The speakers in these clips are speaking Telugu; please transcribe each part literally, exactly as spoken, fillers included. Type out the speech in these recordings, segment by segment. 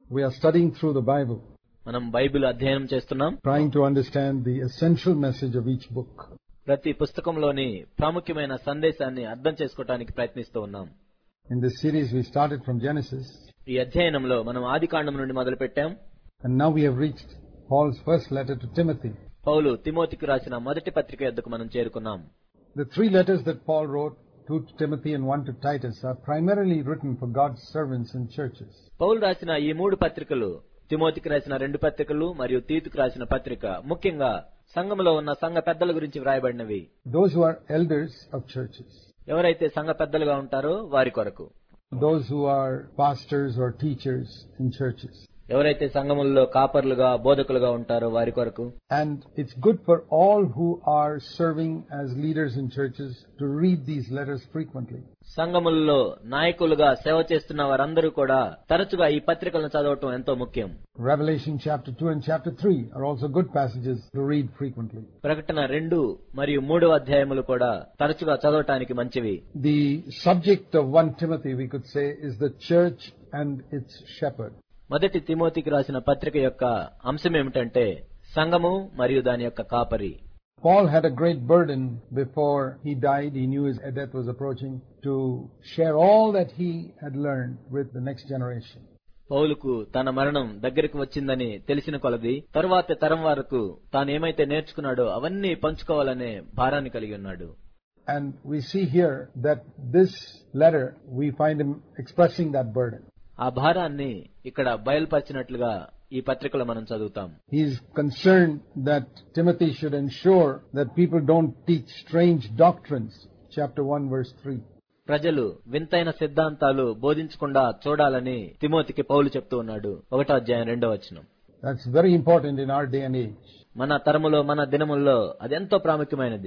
We are studying through the Bible, మనం బైబిల్ అధ్యయనం చేస్తున్నాం, trying to understand the essential message of each book. ప్రతి పుస్తకంలోని ప్రాముఖ్యమైన సందేశాన్ని అర్థం చేసుకోవడానికి ప్రయత్నిస్తూ ఉన్నాం. In this series we started from Genesis, ఈ అధ్యయనంలో మనం ఆదికాండం నుండి మొదలుపెట్టాం. and now we have reached Paul's first letter to Timothy. పౌలు తిమోతికి రాసిన మొదటి పత్రిక యొద్దకు మనం చేరుకున్నాం. The three letters that Paul wrote, two to Timothy and one to Titus, are primarily written for God's servants in churches. పౌలు రాసిన ఈ మూడు పత్రికలు, తిమోతికి రాసిన రెండు పత్రికలు మరియు తీతుకు రాసిన పత్రిక, ముఖ్యంగా సంఘములో ఉన్న సంఘ పెద్దల గురించి వ్రాయబడినవి. Those who are elders of churches. ఎవరైతే సంఘ పెద్దలుగా ఉంటారో వారి కొరకు. Those who are pastors or teachers in churches. ఎవరైతే సంఘముల్లో కాపర్లుగా బోధకులుగా ఉంటారో వారి కొరకు. And it's good for all who are serving as leaders in churches to read these letters frequently. సంఘముల్లో నాయకులుగా సేవ చేస్తున్న వారందరూ కూడా తరచుగా ఈ పత్రికలను చదవటం ఎంతో ముఖ్యం. Revelation chapter two and chapter three are also good passages to read frequently. ప్రకటన రెండు మరియు మూడవ అధ్యాయములు కూడా తరచుగా చదవటానికి మంచివి. The subject of First Timothy, we could say, is the church and its shepherd. మొదటి తిమోతికి రాసిన పత్రిక యొక్క అంశం ఏమిటంటే సంఘము మరియు దాని యొక్క కాపరి. Paul had a great burden before he died. He knew his death was approaching, to share all that he had learned with the next generation. పౌలుకు తన మరణం దగ్గరికి వచ్చిందని తెలిసిన కొలది తరువాత తరం వరకు తాను ఏమైతే నేర్చుకున్నాడో అవన్నీ పంచుకోవాలనే భారాన్ని కలిగి ఉన్నాడు. And we see here that this letter, we find him expressing that burden. ఆ భారాన్ని ఇక్కడ బయలుపరిచినట్లుగా ఈ పత్రికలో మనం చదువుతాం. He is concerned that Timothy should ensure that people don't teach strange doctrines. Chapter one verse three. ప్రజలు వింతైన సిద్ధాంతాలు బోధించకుండా చూడాలని తిమోతికి పౌలు చెప్తూ ఉన్నాడు. ఒకటో అధ్యాయం రెండో వచనం. That's very important in our day and age. మన తరములో మన దినముల్లో అదెంతో ప్రాముఖ్యమైనది.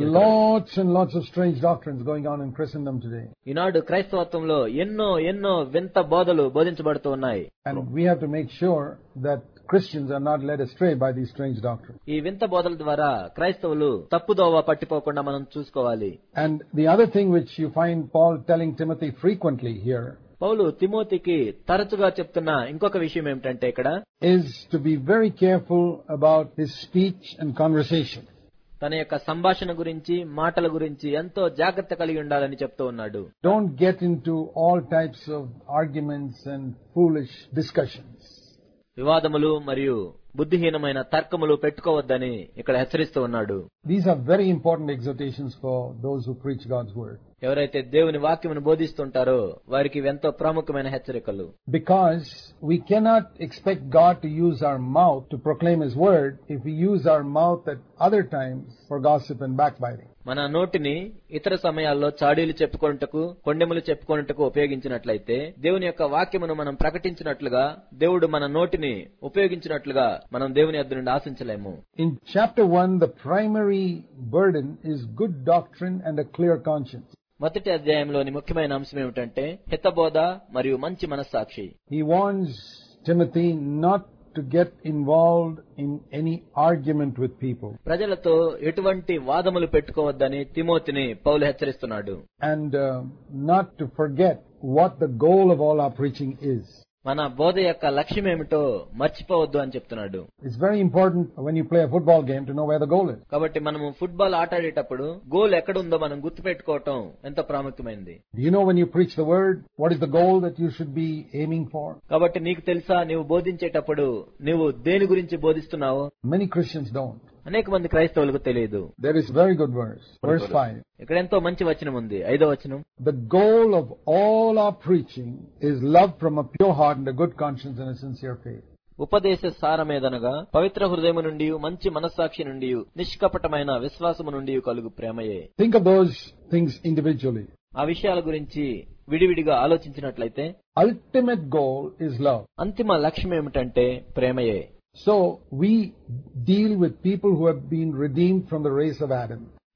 Lots and lots of strange doctrines going on in Christendom today. ఈనాడు క్రైస్తవత్వంలో ఎన్నో ఎన్నో వింత బోధలు బోధించబడుతూ ఉన్నాయి. And we have to make sure that Christians are not led astray by these strange doctrines. ఈ వింత బోధల ద్వారా క్రైస్తవులు తప్పుదోవ పట్టిపోకుండా మనం చూసుకోవాలి. And the other thing which you find Paul telling Timothy frequently here, పౌలు తిమోతికి తరచుగా చెప్తున్న ఇంకొక విషయం ఏమిటంటే ఇక్కడ is to be very careful about his speech and conversation. తన యొక్క సంభాషణ గురించి మాటల గురించి ఎంతో జాగ్రత్త కలిగి ఉండాలని చెప్తూ ఉన్నాడు. Don't get into all types of arguments and foolish discussions. వివాదములు మరియు బుద్ధిహీనమైన తర్కములు పెట్టుకోవద్దని ఇక్కడ హెచ్చరిస్తూ ఉన్నాడు. These are very important exhortations for those who preach God's word. ఎవరైతే దేవుని వాక్యమును బోధిస్తుంటారో వారికి ఎంతో ప్రాముఖ్యమైన హెచ్చరికలు. Because we cannot expect God to use our mouth to proclaim His word if we use our mouth at other times for gossip and backbiting. మన నోటిని ఇతర సమయాల్లో చాడీలు చెప్పుకొనుటకు కొండెములు చెప్పుకొనుటకు ఉపయోగించినట్లయితే దేవుని యొక్క వాక్యమును మనం ప్రకటించినట్లుగా దేవుడు మన నోటిని ఉపయోగించినట్లుగా మనం దేవుని యొద్ద నుండి ఆశించలేము. In chapter one, the primary burden is good doctrine and a clear conscience. మొదటి అధ్యాయంలోని ముఖ్యమైన అంశం ఏమిటంటే హితబోధ మరియు మంచి మనస్సాక్షి. He warns Timothy not to get involved in any argument with people. ప్రజలతో ఎటువంటి వాదములు పెట్టుకోవద్దని తిమోతిని పౌలు హెచ్చరిస్తున్నాడు. And uh, not to forget what the goal of all our preaching is. మన బోధ యొక్క లక్ష్యం ఏమిటో మర్చిపోవద్దు అని చెప్తున్నాడు. It's very important when you play a football game to know where the goal is. కాబట్టి మనము ఫుట్బాల్ ఆట ఆడేటప్పుడు గోల్ ఎక్కడ ఉందో మనం గుర్తుపెట్టుకోవటం ఎంతో ప్రాముఖ్యమైనది. Do you know when you preach the word, what is the goal that you should be aiming for? కాబట్టి నీకు తెలుసా నీవు బోధించేటప్పుడు నీవు దేని గురించి బోధిస్తున్నావు? Many Christians don't. అనేక మంది క్రైస్తవులకు తెలియదు. There is very good verse, verse five. ఇక్కడ ఎంతో మంచి వచనం ఉంది, ఐదో వచనం. The goal of all our preaching is love from a pure heart and a good conscience and a sincere faith. ఉపదేశ సారమేదనగా పవిత్ర హృదయము నుండి మంచి మనస్సాక్షి నుండి నిష్కపటమైన విశ్వాసము నుండి కలుగు ప్రేమయే. Think of those things individually. ఆ విషయాల గురించి విడివిడిగా ఆలోచించినట్లయితే ultimate goal is love. అంతిమ లక్ష్యం ఏమిటంటే ప్రేమయే. So we deal with people who have been redeemed from the race of Adam.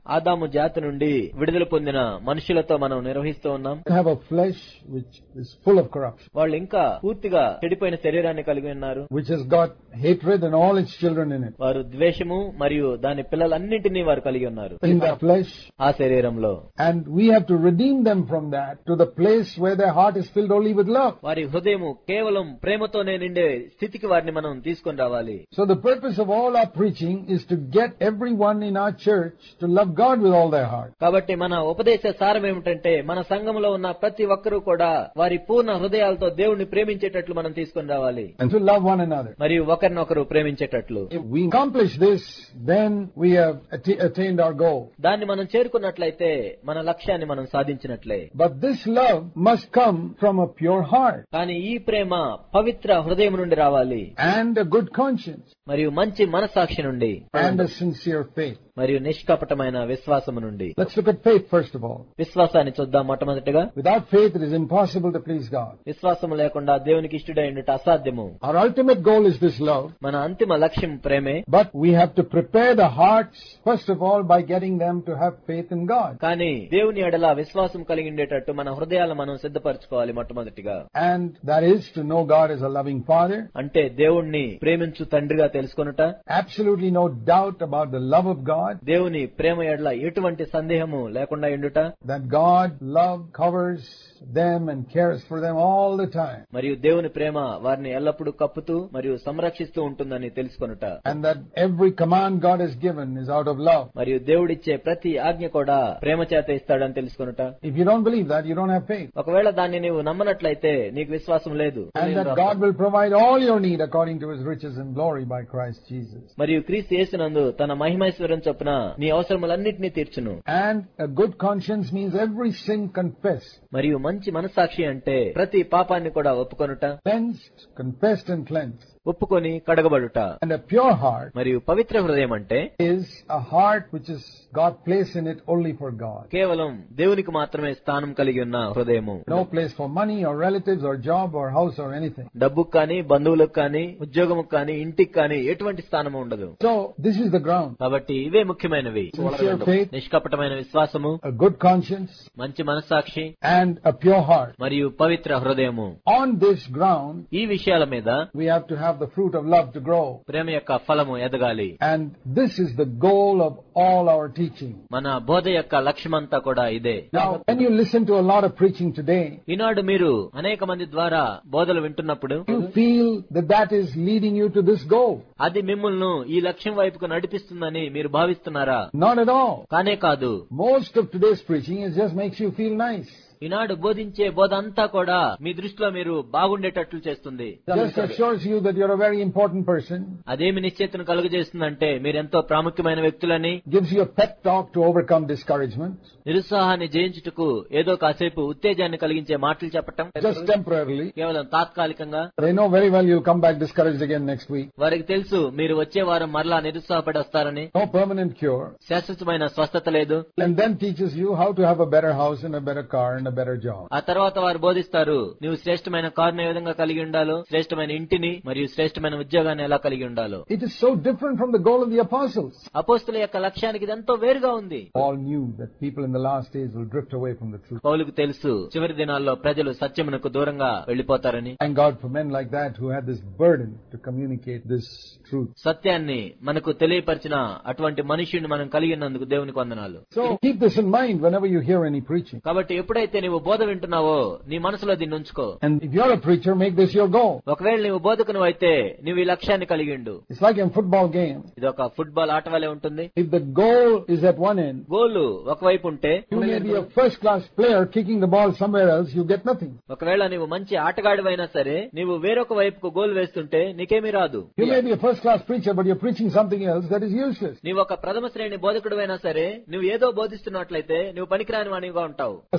ఆదాము జాతి నుండి విడుదల పొందిన మనుషులతో మనం నిర్వహిస్తూ ఉన్నాం. They have a flesh which is full of corruption, వాళ్ళు ఇంకా పూర్తిగా చెడిపోయిన శరీరాన్ని కలిగి ఉన్నారు, which has got hatred and all its children in it. వారు ద్వేషము మరియు దాని పిల్లలన్నింటినీ వారు కలిగి ఉన్నారు In that flesh, ఆ శరీరంలో. and we have to redeem them from that to the place where their heart is filled only with love. వారి హృదయము కేవలం ప్రేమతోనే నిండే స్థితికి వారిని మనం తీసుకొని రావాలి. So the purpose of all our preaching is to get everyone in our church to love God with all their heart. కాబట్టి మన ఉపదేశ సారం ఏమిటంటే మన సంఘంలో ఉన్న ప్రతి ఒక్కరూ కూడా వారి పూర్ణ హృదయాలతో దేవుణ్ణి ప్రేమించేటట్లు మనం తీసుకొని రావాలి, And to love one another. మరియు ఒకరినొకరు ప్రేమించేటట్లు. If we accomplish this, then we have att- attained our goal. దాన్ని మనం చేరుకున్నట్లయితే మన లక్ష్యాన్ని మనం సాధించినట్లే. But this love must come from a pure heart కానీ ఈ ప్రేమ పవిత్ర హృదయం నుండి రావాలి, and a good conscience మరియు మంచి మనసాక్షి నుండి, and a sincere faith. మరియు నిష్కపటమైన విశ్వాసము నుండి. Let's look at faith first of all. విశ్వాసాన్ని చూద్దాం మొట్టమొదటిగా. Without faith, it is impossible to please God. విశ్వాసము లేకుండా దేవునికి ఇష్టడై ఉండుట అసాధ్యము. Our ultimate goal is this love, మన అంతిమ లక్ష్యం ప్రేమే. but we have to prepare the hearts first of all by getting them to have faith in God. కానీ దేవుని ఎడల విశ్వాసం కలిగి ఉండేటట్టు మన హృదయాలను మనం సిద్ధపరచుకోవాలి మొట్టమొదటిగా. And that is to know God as a loving Father. అంటే దేవుణ్ణి ప్రేమించు తండ్రిగా తెలుసుకొనుట. Absolutely no doubt about the love of God. దేవుని ప్రేమ ఎడల ఎటువంటి సందేహము లేకుండా ఉండుట. That God love covers them and cares for them all the time. మరియు దేవుని ప్రేమ వారిని ఎల్లప్పుడూ కప్పుతూ మరియు సంరక్షిస్తూ ఉంటుందని తెలుసుకొనుట. And that every command God has given is out of love. మరియు దేవుడిచ్చే ప్రతి ఆజ్ఞ కూడా ప్రేమ చేత ఇస్తాడని తెలుసుకొనుట. If you don't believe that, you don't have faith. ఒకవేళ దాన్ని నీవు నమ్మనట్లయితే నీకు విశ్వాసం లేదు. And that God will provide all your need according to His riches and glory by Christ Jesus. మరియు క్రీస్తు యేసునందు తన మహిమైశ్వర్యం చొప్పున నీ అవసరములన్నిటినీ తీర్చును. And a good conscience means every sin confessed. మరియు మంచి మనసాక్షి అంటే ప్రతి పాపాన్ని కూడా ఒప్పుకొనుట. Cleansed, confessed and cleansed. ఒప్పుకొని కడగబడుట. And a pure heart మరియు పవిత్ర హృదయం అంటే is a heart which is God placed in it only for God. కేవలం దేవునికి మాత్రమే స్థానం కలిగి ఉన్న హృదయము. No place for money or relatives or job or house or anything. డబ్బుకు కానీ బంధువులకు కానీ ఉద్యోగముకు కానీ ఇంటికి కానీ ఎటువంటి స్థానము ఉండదు. So this is the ground. కాబట్టి ఇవే ముఖ్యమైనవి. Sincere faith, నిష్కపటమైన విశ్వాసము, a good conscience, మంచి మనస్సాక్షి and a pure heart. మరియు పవిత్ర హృదయము. On this ground, ఈ విషయాల మీద we have to have the fruit of love to grow. ప్రేమ యొక్క ఫలము ఎదగాలి. And this is the goal of all our teaching. మన బోధ యొక్క లక్ష్యమంతా కూడా ఇదే. Now, when you listen to a lot of preaching today, ఈనాడు మీరు అనేక మంది ద్వారా బోధలు వింటున్నప్పుడు you feel that that is leading you to this goal. అది మిమ్మల్ని ఈ లక్ష్యం వైపుకు నడిపిస్తుందని మీరు భావిస్తున్నారా? Not at all. కానే కాదు. Most of today's preaching is just makes you feel nice. ఈనాడు బోధించే బోధ అంతా కూడా మీ దృష్టిలో మీరు బాగుండేటట్లు చేస్తుంది. Just assures you that you're a very important person. అదేమి నిశ్చయితను కలుగజేస్తుందంటే మీరెంతో ప్రాముఖ్యమైన వ్యక్తులని. Gives you a pep talk to overcome discouragement. నిరుత్సాహాన్ని జయించుటకు ఏదో కాసేపు ఉత్తేజాన్ని కలిగించే మాటలు చెప్పటం. Just temporarily. కేవలం తాత్కాలికంగా. They know very well you'll come back discouraged again next week. వారికి తెలుసు మీరు వచ్చే వారం మరలా నిరుత్సాహపడి వస్తారని. No permanent cure. శాశ్వతమైన స్వస్థత లేదు. And then teaches you how to have a better house and a better car and a better job. ఆ తర్వాత వారు బోధిస్తారు నువ్వు శ్రేష్టమైన కారును ఏ విధంగా కలిగి ఉండాలో, శ్రేష్టమైన ఇంటిని మరియు శ్రేష్టమైన ఉద్యోగాన్ని ఎలా కలిగి ఉండాలో. It is so different from the goal of the apostles. అపోస్తలుల యొక్క లక్ష్యానికి ఇది ఎంతో వేరుగా ఉంది. All knew that people in the last days will drift away from the truth. పౌలుకు తెలుసు చివరి దినాల్లో ప్రజలు సత్యమునకు దూరంగా వెళ్లిపోతారని. Thank God for men like that who had this burden to communicate this truth. సత్యాన్ని మనకు తెలియపరిచిన అటువంటి మనుష్యుని మనం కలిగి ఉన్నందుకు దేవునికి వందనాలు. So keep this in mind whenever you hear any preaching. కాబట్టి ఎప్పుడైతే నీవు బోధ వింటున్నావో నీ మనసులో దీన్ని ఉంచుకో. And if you're a preacher, make this your goal. ఒకవేళ నీవు బోధకును అయితే నీవు ఈ లక్ష్యాన్ని కలిగి ఉండు. It's like in football game. ఇది ఒక ఫుట్బాల్ ఆట వలె ఉంటుంది. If the goal is at one end, గోలు ఒకవైపు ఉంటే you may be a first class player kicking the ball somewhere else, you get nothing. ఒకవేళ నీవు మంచి ఆటగాడివైనా సరే నీవు వేరొక వైపుకు గోల్ వేస్తుంటే నీకేమీ రాదు. You may be a first class preacher, but you're preaching something else that is useless. నీవు ఒక ప్రథమ శ్రేణి బోధకుడివైనా సరే నువ్వు ఏదో బోధిస్తున్నట్లయితే నువ్వు పనికిరాని వానిగా ఉంటావు. A second class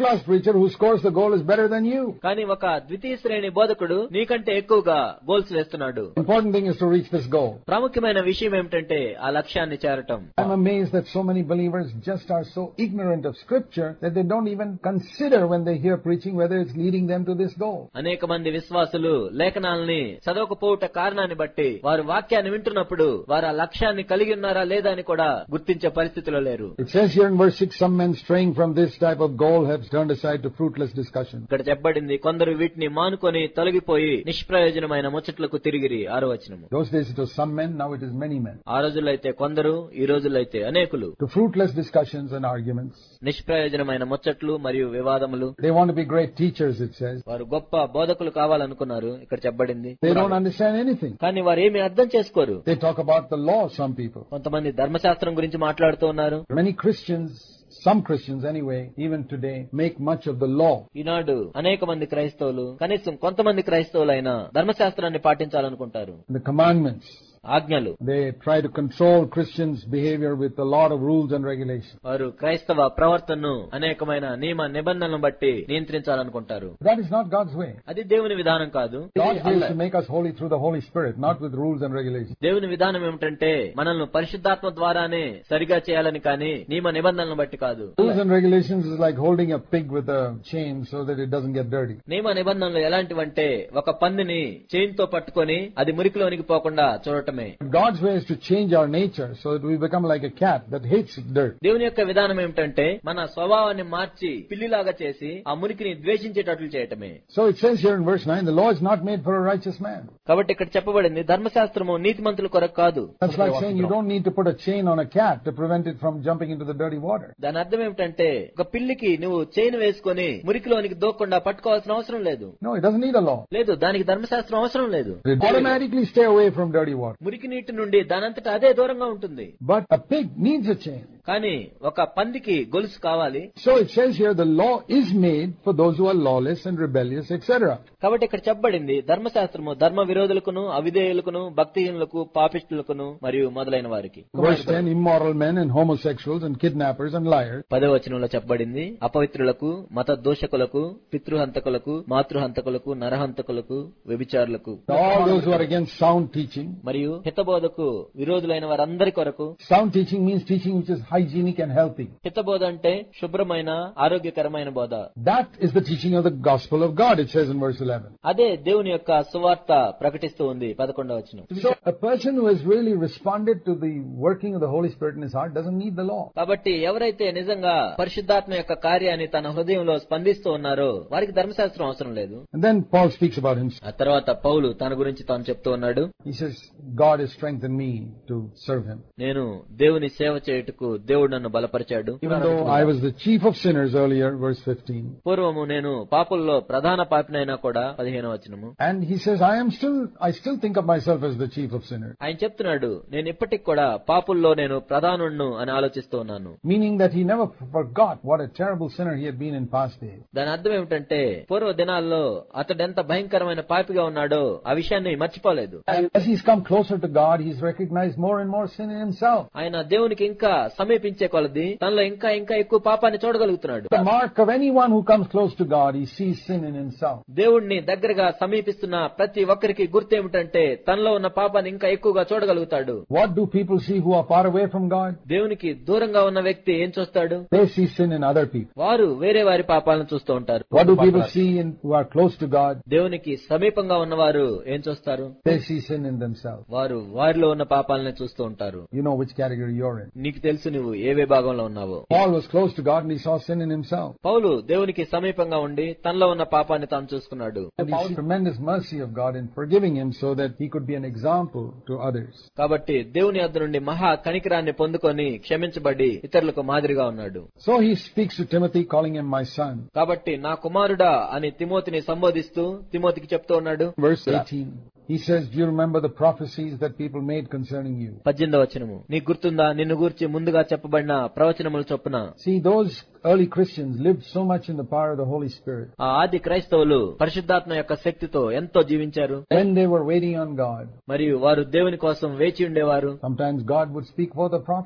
class preacher who scores the goal is better than you. కానీ ఒక ద్వితీయ శ్రేణి బోధకుడు నీకంటే ఎక్కువగా గోల్స్ వేస్తున్నాడు. Important thing is to reach this goal. ప్రాముఖ్యమైన విషయం ఏమిటంటే ఆ లక్ష్యాన్ని చేరటం. I'm amazed that so many believers just are so ignorant of scripture that they don't even consider when they hear preaching whether it's leading them to this goal. అనేక మంది విశ్వాసులు లేఖనాలని చదవకపోవుట కారణాన్ని బట్టి వారు వాక్యాన్ని వింటున్నప్పుడు వారు ఆ లక్ష్యాన్ని కలిగి ఉన్నారా లేదా అని కూడా గుర్తించే పరిస్థితిలో లేరు. It says here in verse six, some men straying from this type of goal have turned aside to fruitless discussion. ఇక్కడ చెప్పబడింది, కొందరు వీటిని మానుకొని తొలగిపోయి నిష్ప్రయోజనమైన ముచ్చట్లకు తిరిగిరి. ఆరో వచనము. Those days it was some men, now it is many men. ఆ రోజుల్లో అయితే కొందరు, ఈ రోజుల్లో అయితే అనేకులు. To fruitless discussions and arguments. నిష్ప్రయోజనమైన ముచ్చట్లు మరియు వివాదములు. They want to be great teachers, it says. వారు గొప్ప బోధకులు కావాలనుకున్నారు. ఇక్కడ చెప్పబడింది. They don't understand anything. కానీ వారు ఏమీ అర్థం చేసుకోరు. They talk about the law, some people. కొంతమంది ధర్మశాస్త్రం గురించి మాట్లాడుతూ ఉన్నారు. Many Christians, some Christians anyway, even today, make much of the law. ఈనాడు అనేక మంది క్రైస్తవులు, కనీసం కొంతమంది క్రైస్తవులైనా ధర్మశాస్త్రాన్ని పాటించాలనుకుంటారు. The commandments. ఆజ్ఞలు. They try to control Christians' behavior with a lot of rules and regulations. వారు క్రైస్తవ ప్రవర్తనను అనేకమైన నియమ నిబంధనలను బట్టి నియంత్రించాలనుకుంటారు. That is not God's way. అది దేవుని విధానం కాదు. God's way is to make us holy through the Holy Spirit, not with rules and regulations. దేవుని విధానం ఏమిటంటే మనల్ని పరిశుద్ధాత్మ ద్వారానే సరిగా చేయాలని కానీ నియమ నిబంధనలను బట్టి కాదు. Rules and regulations is like holding a pig with a chain so that it doesn't get dirty. నియమ నిబంధనలు ఎలాంటివంటే ఒక పందిని చైన్ తో పట్టుకొని అది మురికిలోనికి పోకుండా చూడటమే. God's way is to change our nature so that we become like a cat that hates dirt. దేవుని యొక్క విధానం ఏమిటంటే మన స్వభావాన్ని మార్చి పిల్లిలాగా చేసి ఆ మురికిని ద్వేషించేటట్లు చేయటమే. So it says here in verse nine, the law is not made for a righteous man. కాబట్టి ఇక్కడ చెప్పబడింది, ధర్మశాస్త్రము నీతిమంతుల కొరకు కాదు. That's like saying you don't need to put a chain on a cat to prevent it from jumping into the dirty water. దాని అర్థం ఏమిటంటే ఒక పిల్లికి నువ్వు చైన్ వేసుకొని మురికిలోనికి దోక్కుండా పట్టుకోవాల్సిన అవసరం లేదు. No, it doesn't need a law. లేదు, దానికి ధర్మశాస్త్రం అవసరం లేదు. It automatically stay away from dirty water. మురికి నీటి నుండి దానంతట అదే దూరంగా ఉంటుంది. But a pig needs a chain. కానీ ఒక పందికి గొలుసు కావాలి. So it says here the law is made for those who are lawless and rebellious, et cetera. కాబట్టి ఇక్కడ చెప్పబడింది, ధర్మశాస్త్రము ధర్మ విరోధులకును, అవిధేయులకును, భక్తిహీనులకు, పాపిష్టులకును మరియు మొదలైన వారికి. Verse ten, immoral men and homosexuals and kidnappers and liars. పదో వచనంలో చెప్పబడింది, అపవిత్రులకు, మత దోషకులకు, పితృహంతకులకు, మాతృహంతకులకు, నరహంతకులకు, వ్యభిచారులకు. All those who are against sound teaching. మరియు హితబోధకు విరోధులైన వారందరి కొరకు. Sound teaching means teaching which is hygienic and healthy. హితబోధ అంటే శుభ్రమైన ఆరోగ్యకరమైన బోధ. That is the teaching of the gospel of God, it says in verse eleven. అదే దేవుని యొక్క సువార్త ప్రకటిస్తూ ఉంది పదకొండవ వచనం. So a person who has really responded to the working of the Holy Spirit in his heart doesn't need the law. కాబట్టి ఎవరైతే నిజంగా పరిశుద్ధాత్మ యొక్క కార్యాన్ని తన హృదయంలో స్పందిస్తూ ఉన్నారో వారికి ధర్మశాస్త్రం అవసరం లేదు. And then Paul speaks about himself. ఆ తర్వాత పౌలు తన గురించి తాను చెప్తూ ఉన్నాడు. He says, God has strengthened me to serve him. నేను దేవుని సేవ చేయుటకు దేవుడు నన్ను బలపరిచాడు. Even though I was the chief of sinners earlier, verse fifteen. పూర్వము నేను పాపుల్లో ప్రధాన పాపినైనా కూడా పదిహేనవ వచనము. And he says, I am still, I still think of myself as the chief of sinners. ఆయన చెప్తున్నాడు, నేను ఇప్పటికి కూడా పాపుల్లో నేను ప్రధానుణ్ణు అని ఆలోచిస్తూ ఉన్నాను. Meaning that he never forgot what a terrible sinner he had been in past days. దాని అర్థం ఏమిటంటే పూర్వ దినాల్లో అతడు ఎంత భయంకరమైన పాపిగా ఉన్నాడో ఆ విషయాన్ని మర్చిపోలేదు. As he's come closer to God, he's recognized more and more sin in himself. ఆయన దేవునికి ఇంకా సమీపించే కొలది తనలో ఇంకా ఇంకా ఎక్కువ పాపాన్ని చూడగలుగుతున్నాడు. The mark of anyone who comes close to God, he sees sin in himself. దేవుణ్ణి దగ్గరగా సమీపిస్తున్న ప్రతి ఒక్కరికి గుర్తు ఏమిటంటే తనలో ఉన్న పాపాన్ని ఇంకా ఎక్కువగా చూడగలుగుతాడు. What do people see who are far away from God? దేవునికి దూరంగా ఉన్న వ్యక్తి ఏం చూస్తాడు? They see sin in other people. వారు వేరే వారి పాపాలను చూస్తూ ఉంటారు. What do people see in who are close to God? దేవునికి సమీపంగా ఉన్నవారు ఏం చూస్తారు? They see sin in themselves. వారు వారిలో ఉన్న పాపాలను చూస్తూ ఉంటారు. You know which category you're in. నీకు తెలుసు నువ్వు ఏ విభాగంలో ఉన్నావో. Paul was close to God and he saw sin in himself. పౌలు దేవునికి సమీపంగా ఉండి తనలో ఉన్న పాపాన్ని తాను చూసుకున్నాడు. And he saw tremendous mercy of God in forgiving him so that he could be an example to others. కాబట్టి దేవుని యొద్ద నుండి మహా కనికరాన్ని పొందుకొని క్షమించబడి ఇతరులకు మాదిరిగా ఉన్నాడు. So he speaks to Timothy calling him my son. కాబట్టి నా కుమారుడా అని తిమోతిని సంబోధిస్తూ తిమోతికి చెప్తూ ఉన్నాడు. Verse eighteen. He says, do you remember the prophecies that people made concerning you? పద్దెనిమిదవ వచనము. నీకు గుర్తుందా నిన్ను గూర్చి ముందుగా చెప్పబడిన ప్రవచనముల చొప్పున? See, those early Christians lived so much in the power of the Holy Spirit. ఆ ఆది క్రైస్తవులు పరిశుద్ధాత్మ యొక్క శక్తితో ఎంతో జీవించారు. When they were waiting on God. మరియు వారు దేవుని కోసం వేచి ఉండేవారు. Sometimes God would speak forth a prophecy.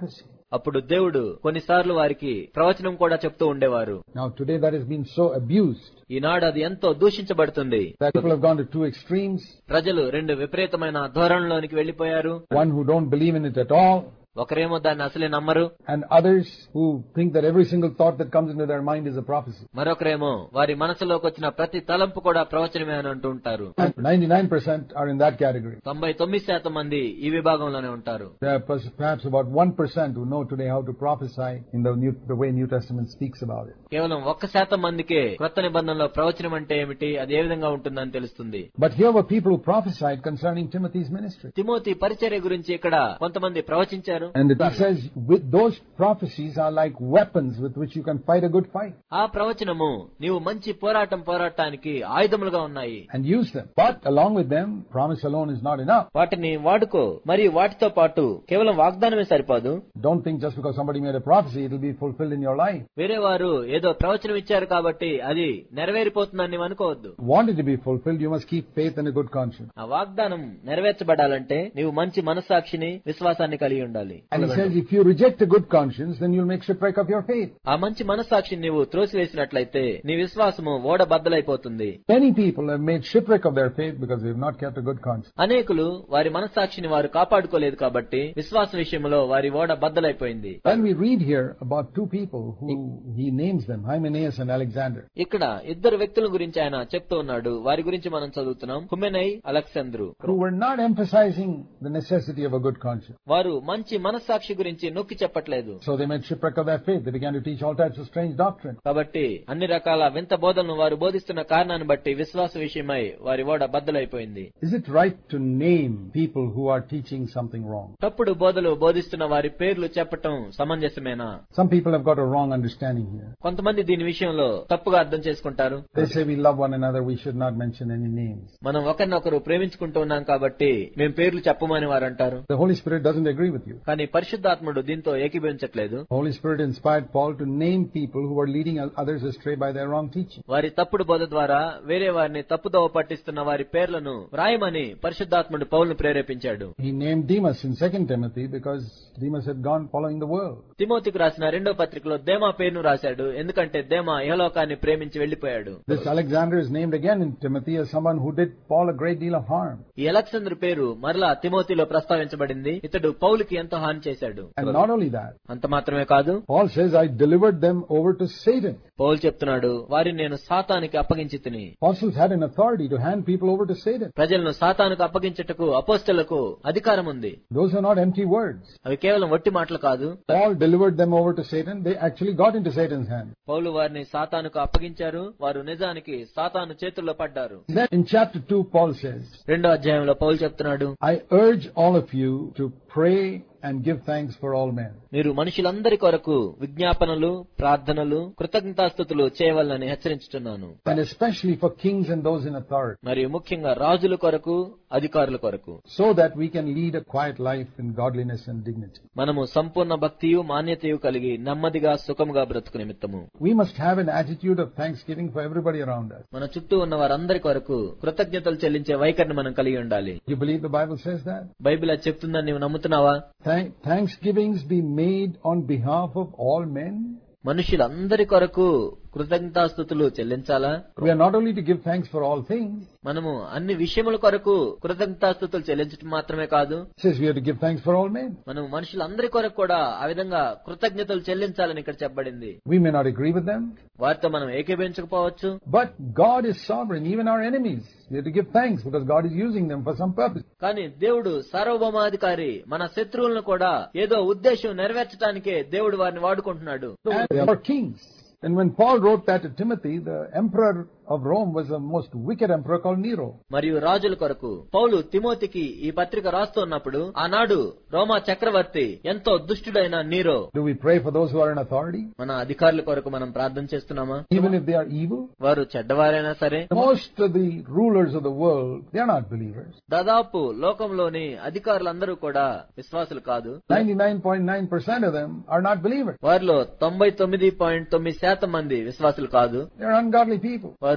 అప్పుడు దేవుడు కొన్నిసార్లు వారికి ప్రవచనం కూడా చెప్తూ ఉండేవారు. Now today that has been so abused. ఈనాడు అది ఎంతో దూషించబడుతుంది. People have gone to two extremes. ప్రజలు రెండు విపరీతమైన ధోరణిలోనికి వెళ్లిపోయారు. One who don't believe in it at all. ఒకరేమో దాన్ని అసలే నమ్మరు. And others who think that every single thought that comes into their mind is a prophecy. మరొకరేమో వారి మనసులోకి వచ్చిన ప్రతి తలంపు కూడా ప్రవచనమే అని అంటూ ఉంటారు. ninety-nine percent are in that category. తొంభై తొమ్మిది శాతం మంది ఈ విభాగంలోనే ఉంటారు. There are perhaps about one percent who know today how to prophesy in the new, the way New Testament speaks about it. కేవలం ఒక్క శాతం మందికే క్రొత్త నిబంధనలో ప్రవచనం అంటే ఏమిటి, అది ఏ విధంగా ఉంటుందని తెలుస్తుంది. But here were people who prophesied concerning Timothy's ministry. Timothy పరిచర్య గురించి ఇక్కడ కొంతమంది ప్రవచించారు. And it says with those prophecies are like weapons with which you can fight a good fight. ఆ ప్రవచనము నీవు మంచి పోరాటం పోరాటానికి ఆయుధములుగా ఉన్నాయి. And use them. But along with them, promise alone is not enough. వాటిని వాడుకో, మరియు వాటితో పాటు కేవలం వాగ్దానమే సరిపోదు. Don't think just because somebody made a prophecy it will be fulfilled in your life. వేరే వారు ఏదో ప్రవచనం ఇచ్చారు కాబట్టి అది నెరవేరిపోతుందని నీవు అనుకోవద్దు. Want it to be fulfilled, you must keep faith and a good conscience. ఆ వాగ్దానం నెరవేర్చబడాలంటే నీవు మంచి మనస్సాక్షిని విశ్వాసాన్ని కలిగి ఉండాలి. And he says if you reject a good conscience then you'll make shipwreck of your faith. ఆ మంచి మనస్సాక్షిని నీవు త్రోసివేసినట్లయితే నీ విశ్వాసము ఓడ బద్దలైపోతుంది. Many people have made shipwreck of their faith because they have not kept a good conscience. అనేకులు వారి మనస్సాక్షిని వారు కాపాడుకోలేదు కాబట్టి విశ్వాస విషయంలో వారి ఓడ బద్దలైపోయింది. Then we read here about two people who he names them, Hymenaeus and Alexander. ఇక్కడ ఇద్దరు వ్యక్తుల గురించి ఆయన చెప్తూ ఉన్నాడు. వారి గురించి మనం చదువుతున్నాం. Hymenaeus, Alexander. Who were not emphasizing the necessity of a good conscience. వారు మంచి మనస్సాక్షి గురించి నొక్కి చెప్పట్లేదు. So they made shipwreck of their faith. They began to teach all types of strange doctrine. కాబట్టి అన్ని రకాల వింత బోధనలు వారు బోధిస్తున్న కారణాన్ని బట్టి విశ్వాస విషయమై వారి ఓడ బద్దలైపోయింది. Is it right to name people who are teaching something wrong? తప్పుడు బోధలు బోధిస్తున్న వారి పేర్లు చెప్పటం సమంజసమేనా? Some people have got a wrong understanding here. కొంతమంది దీని విషయంలో తప్పుగా అర్థం చేసుకుంటారు. They say we love one another, we should not mention any names. మనం ఒకరినొకరు ప్రేమించుకుంటూ ఉన్నాం కాబట్టి మేము పేర్లు చెప్పమని వారు అంటారు. The Holy Spirit doesn't agree with you. కానీ పరిశుద్ధాత్ముడు దీంతో ఏకీభవించట్లేదు. Holy Spirit inspired Paul to name people who were leading others astray by their wrong teaching. వారి తప్పుడు బోధ ద్వారా వేరే వారిని తప్పుదోవ పట్టిస్తున్న వారి పేర్లను వ్రాయమని పరిశుద్ధాత్ముడు పౌలును ప్రేరేపించాడు. He named Demas in Second Timothy because Demas had gone following the world. తిమోతికి రాసిన రెండో పత్రికలో దేమా పేరును రాశాడు. ఎందుకంటే దేమా ఇహలోకాన్ని ప్రేమించి వెళ్లిపోయాడు. This Alexander is named again in Timothy as someone who did Paul a great deal of harm. ఈ అలెగ్జాంద్రు పేరు మరలా తిమోతిలో ప్రస్తావించబడింది. ఇతడు పౌలుకి ఎంతో హాని చేశాడు. And not only that, అంత మాత్రమే కాదు, Paul says I delivered them over to Satan. పౌలు చెప్తున్నాడు వారిని నేను సాతానికి అప్పగించితిని. Apostles had an authority to hand people over to Satan. ప్రజలను సాతానుకు అప్పగించుటకు అపోస్తలులకు అధికారం ఉంది. Those are not empty words. అవి కేవలం వట్టి మాటలు కాదు. Paul delivered them over to Satan. They actually got into Satan's hand. పౌలు వారిని సాతానుకు అప్పగించారు. వారు నిజానికి సాతాను చేతుల్లో పడ్డారు. Then in chapter two Paul says, రెండో అధ్యాయంలో పౌలు చెప్తున్నాడు, I urge all of you to pray and give thanks for all men. మీరు మనుషులందరి కొరకు విజ్ఞాపనలు, ప్రార్థనలు, కృతజ్ఞతాస్తుతులు చేయవలనని హెచ్చరించుతున్నాను. And especially for kings and those in authority. మరియు ముఖ్యంగా రాజుల కొరకు, అధికారుల కొరకు. So that we can lead a quiet life in godliness and dignity. మనము సంపూర్ణ భక్తియు మాన్యతయు కలిగి నెమ్మదిగా సుఖముగా బ్రతుకు నిమిత్తము. We must have an attitude of thanksgiving for everybody around us. మన చుట్టూ ఉన్న వారందరి కొరకు కృతజ్ఞతలు చెల్లించే వైఖరిని మనం కలిగి ఉండాలి. You believe the Bible says that? Bible అది చెప్తుందని నీవు నమ్ముతున్నావా? Thank, thanksgivings be made on behalf of all men. మనుషులందరి కొరకు కృతజ్ఞతాస్తుతులు చెల్లించాలా? We are not only to give thanks for all things. మనము అన్ని విషయముల కొరకు కృతజ్ఞతాస్తుతులు చెల్లించడం మాత్రమే కాదు. It says we have to give thanks for all men. మనం మనుషులందరి కొరకు కూడా ఆ విధంగా కృతజ్ఞతలు చెల్లించాలని ఇక్కడ చెప్పబడింది. We may not agree with them. వారితో మనం ఏకీభవించకపోవచ్చు. But God is sovereign, even our enemies. We have to give thanks because God is using them for some purpose. కానీ దేవుడు సార్వభౌమాధికారి. మన శత్రువులను కూడా ఏదో ఉద్దేశం నెరవేర్చడానికే దేవుడు వారిని వాడుకుంటున్నాడు. And they are kings. And when Paul wrote that to Timothy, the emperor of Rome was the most wicked emperor called Nero. మరియు రాజుల కొరకు పౌలు తిమోతికి ఈ పత్రిక రాస్తున్నప్పుడు ఆనాడు రోమా చక్రవర్తి ఎంతో దుష్టుడైన Nero. Do we pray for those who are in authority? మన అధికారుల కొరకు మనం ప్రార్థన చేస్తున్నామా? Even if they are evil? వారు చెడ్డవారైనా సరే. Most of the rulers of the world, they are not believers. దాదాపు లోకంలోని అధికారులందరూ కూడా విశ్వాసులు కాదు. ninety-nine point nine percent of them are not believers. వారిలో తొంభై తొమ్మిది పాయింట్ తొమ్మిది శాతం మంది విశ్వాసులు కాదు. They are ungodly people. వారు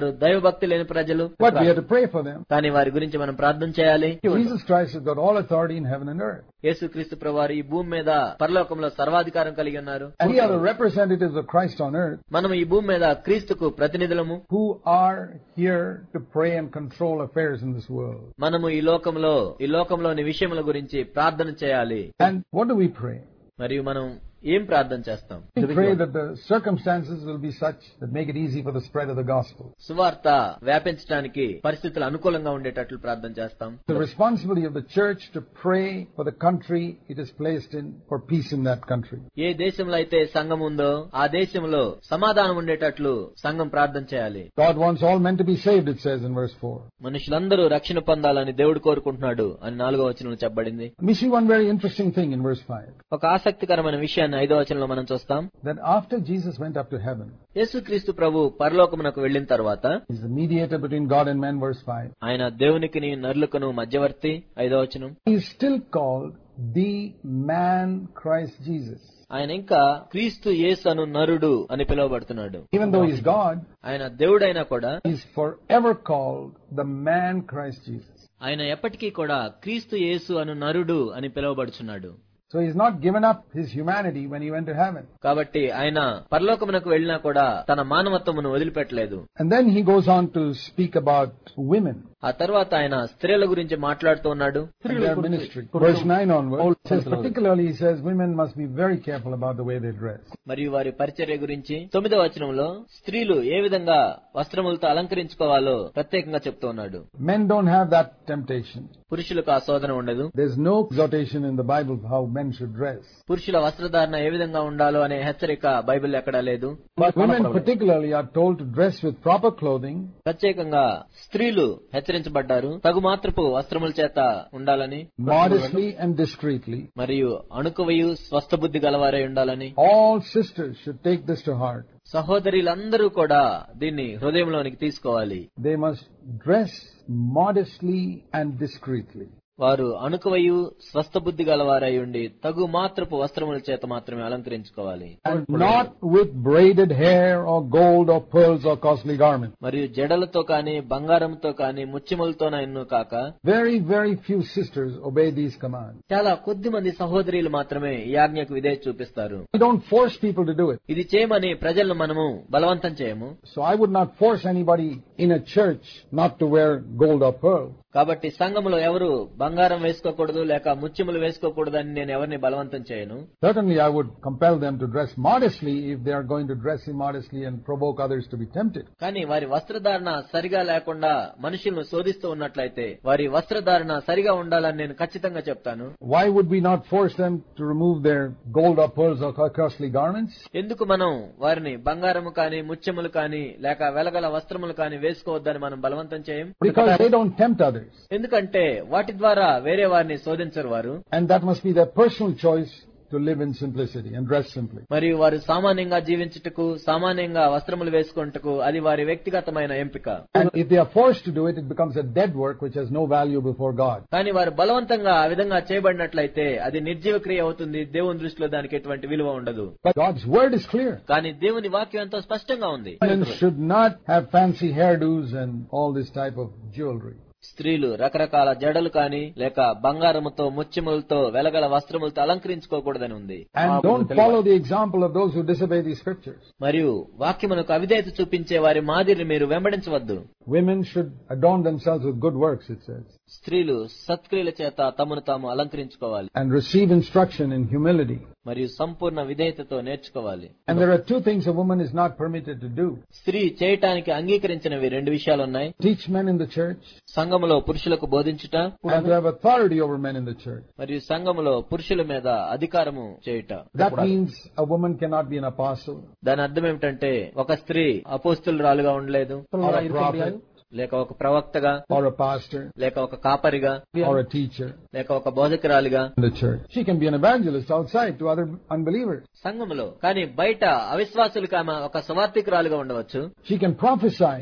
వారు దైవభక్తి లేని ప్రజలు. But we have to pray for them. కానీ వారి గురించి మనం ప్రార్థన చేయాలి. Jesus Christ has got all authority in heaven and earth. యేసుక్రీస్తు ప్రభువారు ఈ భూమి మీద పరలోకంలో సర్వాధికారం కలిగి ఉన్నారు. And we are the representatives of Christ on earth. మనం ఈ భూమి మీద క్రీస్తుకు ప్రతినిధులము. Who are here to pray and control affairs in this world. మనము ఈ లోకంలో ఈ లోకంలోని విషయముల గురించి ప్రార్థన చేయాలి. And what do we pray? మరియు మనం ఏం ప్రార్థన చేస్తాం? We pray that the circumstances will be such that make it easy for the spread of the gospel. సువార్త వ్యాపించడానికి పరిస్థితులు అనుకూలంగా ఉండేటట్లు ప్రార్థన చేస్తాం. The responsibility of the church to pray for the country it is placed in, for peace in that country. ఏ దేశంలో అయితే సంఘం ఉందో ఆ దేశంలో సమాధానం ఉండేటట్లు సంఘం ప్రార్థన చేయాలి. God wants all men to be saved, it says in verse four. మనుషులందరూ రక్షణ పొందాలని దేవుడు కోరుకుంటున్నాడు అని నాలుగో వచనంలో చెప్పబడింది. We see one very interesting thing in verse five. ఒక ఆసక్తికరమైన విషయాన్ని ఐదో వచనంలో మనం చూస్తాం. That after Jesus went up to heaven, యేసుక్రీస్తు ప్రభు పరలోకమునకు వెళ్లిన తర్వాత, He is the mediator between God and men, verse five. ఆయన దేవునికిని నరులకును మధ్యవర్తి, ఐదో వచనం. He is still called the man Christ Jesus. ఆయన ఇంకా క్రీస్తు యేసు అను నరుడు అని పిలువబడుతున్నాడు. Even though he is God, ఆయన దేవుడైనా కూడా he is forever called the man Christ Jesus. ఆయన ఎప్పటికీ కూడా క్రీస్తు యేసు అను నరుడు అని పిలువబడుచున్నాడు. So he's not given up his humanity when he went to heaven. కాబట్టి ఆయన పరలోకమునకు వెళ్ళినా కూడా తన మానవత్వమును వదిలిపెట్టలేదు. And then he goes on to speak about women. ఆ తర్వాత ఆయన స్త్రీల గురించి మాట్లాడుతూ ఉన్నాడు. Their ministry. Verse nine onwards, says particularly he says women must be very careful about the way they dress. మరియు వారి పరిచర్య గురించి తొమ్మిదవ వచనంలో స్త్రీలు ఏ విధంగా వస్త్రములతో అలంకరించుకోవాలో ప్రత్యేకంగా చెప్తూ ఉన్నాడు. Men don't have that temptation. పురుషులకు ఆ శోధన ఉండదు. There's no exhortation in the Bible how men should dress. పురుషుల వస్త్రధారణ ఏ విధంగా ఉండాలో అనే హెచ్చరిక బైబిల్ ఎక్కడా లేదు. But women particularly are told to dress with proper clothing. ప్రత్యేకంగా స్త్రీలు హెచ్చరించబడ్డారు తగు మాత్రపు వస్త్రముల చేత ఉండాలని, modestly and discreetly. మరియు అణుకువయు స్వస్థ బుద్ధి గలవారై ఉండాలని. All sisters should take this to heart. సహోదరులందరూ కూడా దీన్ని హృదయంలోనికి తీసుకోవాలి. They must dress modestly and discreetly. వారు అణుకువయు స్వస్థ బుద్ధి గలవారై ఉండి తగు మాత్రపు వస్త్రముల చేత మాత్రమే అలంకరించుకోవాలి. And not with braided hair or gold or pearls or costly garments. మరియు జడలతో కాని బంగారంతో కాని ముత్యములతోనైనను కాక. Very very few sisters obey these commands. చాలా కొద్ది మంది సహోదరులు మాత్రమే ఈ ఆజ్ఞకు విధేయత చూపిస్తారు. We don't force people to do it. ఇది చేయమని ప్రజలను మనము బలవంతం చేయము. So I would not force anybody in a church not to wear gold or pearl. కాబట్టి సంఘములో ఎవరు బంగారం వేసుకోకూడదు లేక ముత్యములు వేసుకోకూడదు అని నేను ఎవరిని బలవంతం చేయను. Certainly I would compel them to dress modestly if they are going to dress immodestly and provoke others to be tempted. కానీ వారి వస్త్రధారణ సరిగా లేకుండా మనుషులను శోధిస్తూ ఉన్నట్లయితే వారి వస్త్రధారణ సరిగా ఉండాలని నేను ఖచ్చితంగా చెప్తాను. Why would we not force them to remove their gold or pearls or costly garments? ఎందుకు మనం వారిని బంగారము కాని ముత్యములు కాని లేక వెలగల వస్త్రములు కాని వేసుకోవద్దని మనం బలవంతం చేయం. Because they don't tempt others. ఎందుకంటే వాటి ద్వారా వేరే వారిని శోధించరు వారు. And that must be their personal choice to live in simplicity and dress simply. మరియు వారు సామాన్యంగా జీవించుటకు సామాన్యంగా వస్త్రములు వేసుకొనుటకు అది వారి వ్యక్తిగతమైన ఎంపిక. And if they are forced to do it, it becomes a dead work which has no value before God. కానీ వారు బలవంతంగా ఆ విధంగా చేయబడినట్లయితే అది నిర్జీవ క్రియ అవుతుంది. దేవుని దృష్టిలో దానికి ఎటువంటి విలువ ఉండదు. But God's word is clear. కానీ దేవుని వాక్యం ఎంతో స్పష్టంగా ఉంది. Men should not have fancy hairdos and all this type of jewelry. స్త్రీలు రకరకాల జడలు కాని లేక బంగారముతో ముత్యములతో వెలగల వస్త్రములతో అలంకరించుకోకూడదని ఉంది. And don't follow the example of those who disobey these scriptures. మరియు వాక్యమునకు అవిధేయత చూపించే వారి మాదిరిని మీరు వెంబడించవద్దు. Women should adorn themselves with good works, it says. స్త్రీలు సత్క్రియల చేత తమను తాము అలంకరించుకోవాలి. And receive instruction in humility. మరియు సంపూర్ణ విధేయతతో నేర్చుకోవాలి. And there are two things a woman is not permitted to do. స్త్రీ చేయటానికి అంగీకరించినవి రెండు విషయాలున్నాయి. Teach men in the church. సంఘములో పురుషులకు బోధించుట. And to have authority over men in the church. మరియు సంఘములో పురుషుల మీద అధికారము చేయుట. That means a woman cannot be an apostle. దాని అర్థం ఏమిటంటే ఒక స్త్రీ అపోస్తులురాలుగా ఉండలేదు, Or a prophet. లేక ఒక ప్రవక్తగా, Or a pastor. లేక ఒక కాపరిగా, Or a teacher. లేక ఒక బోధకురాలిగా In the church. She can be an evangelist outside to other unbelievers. సంఘములో. కానీ బయట అవిశ్వాసులకు ఆమె ఒక సువార్తికురాలుగా ఉండవచ్చు. She can prophesy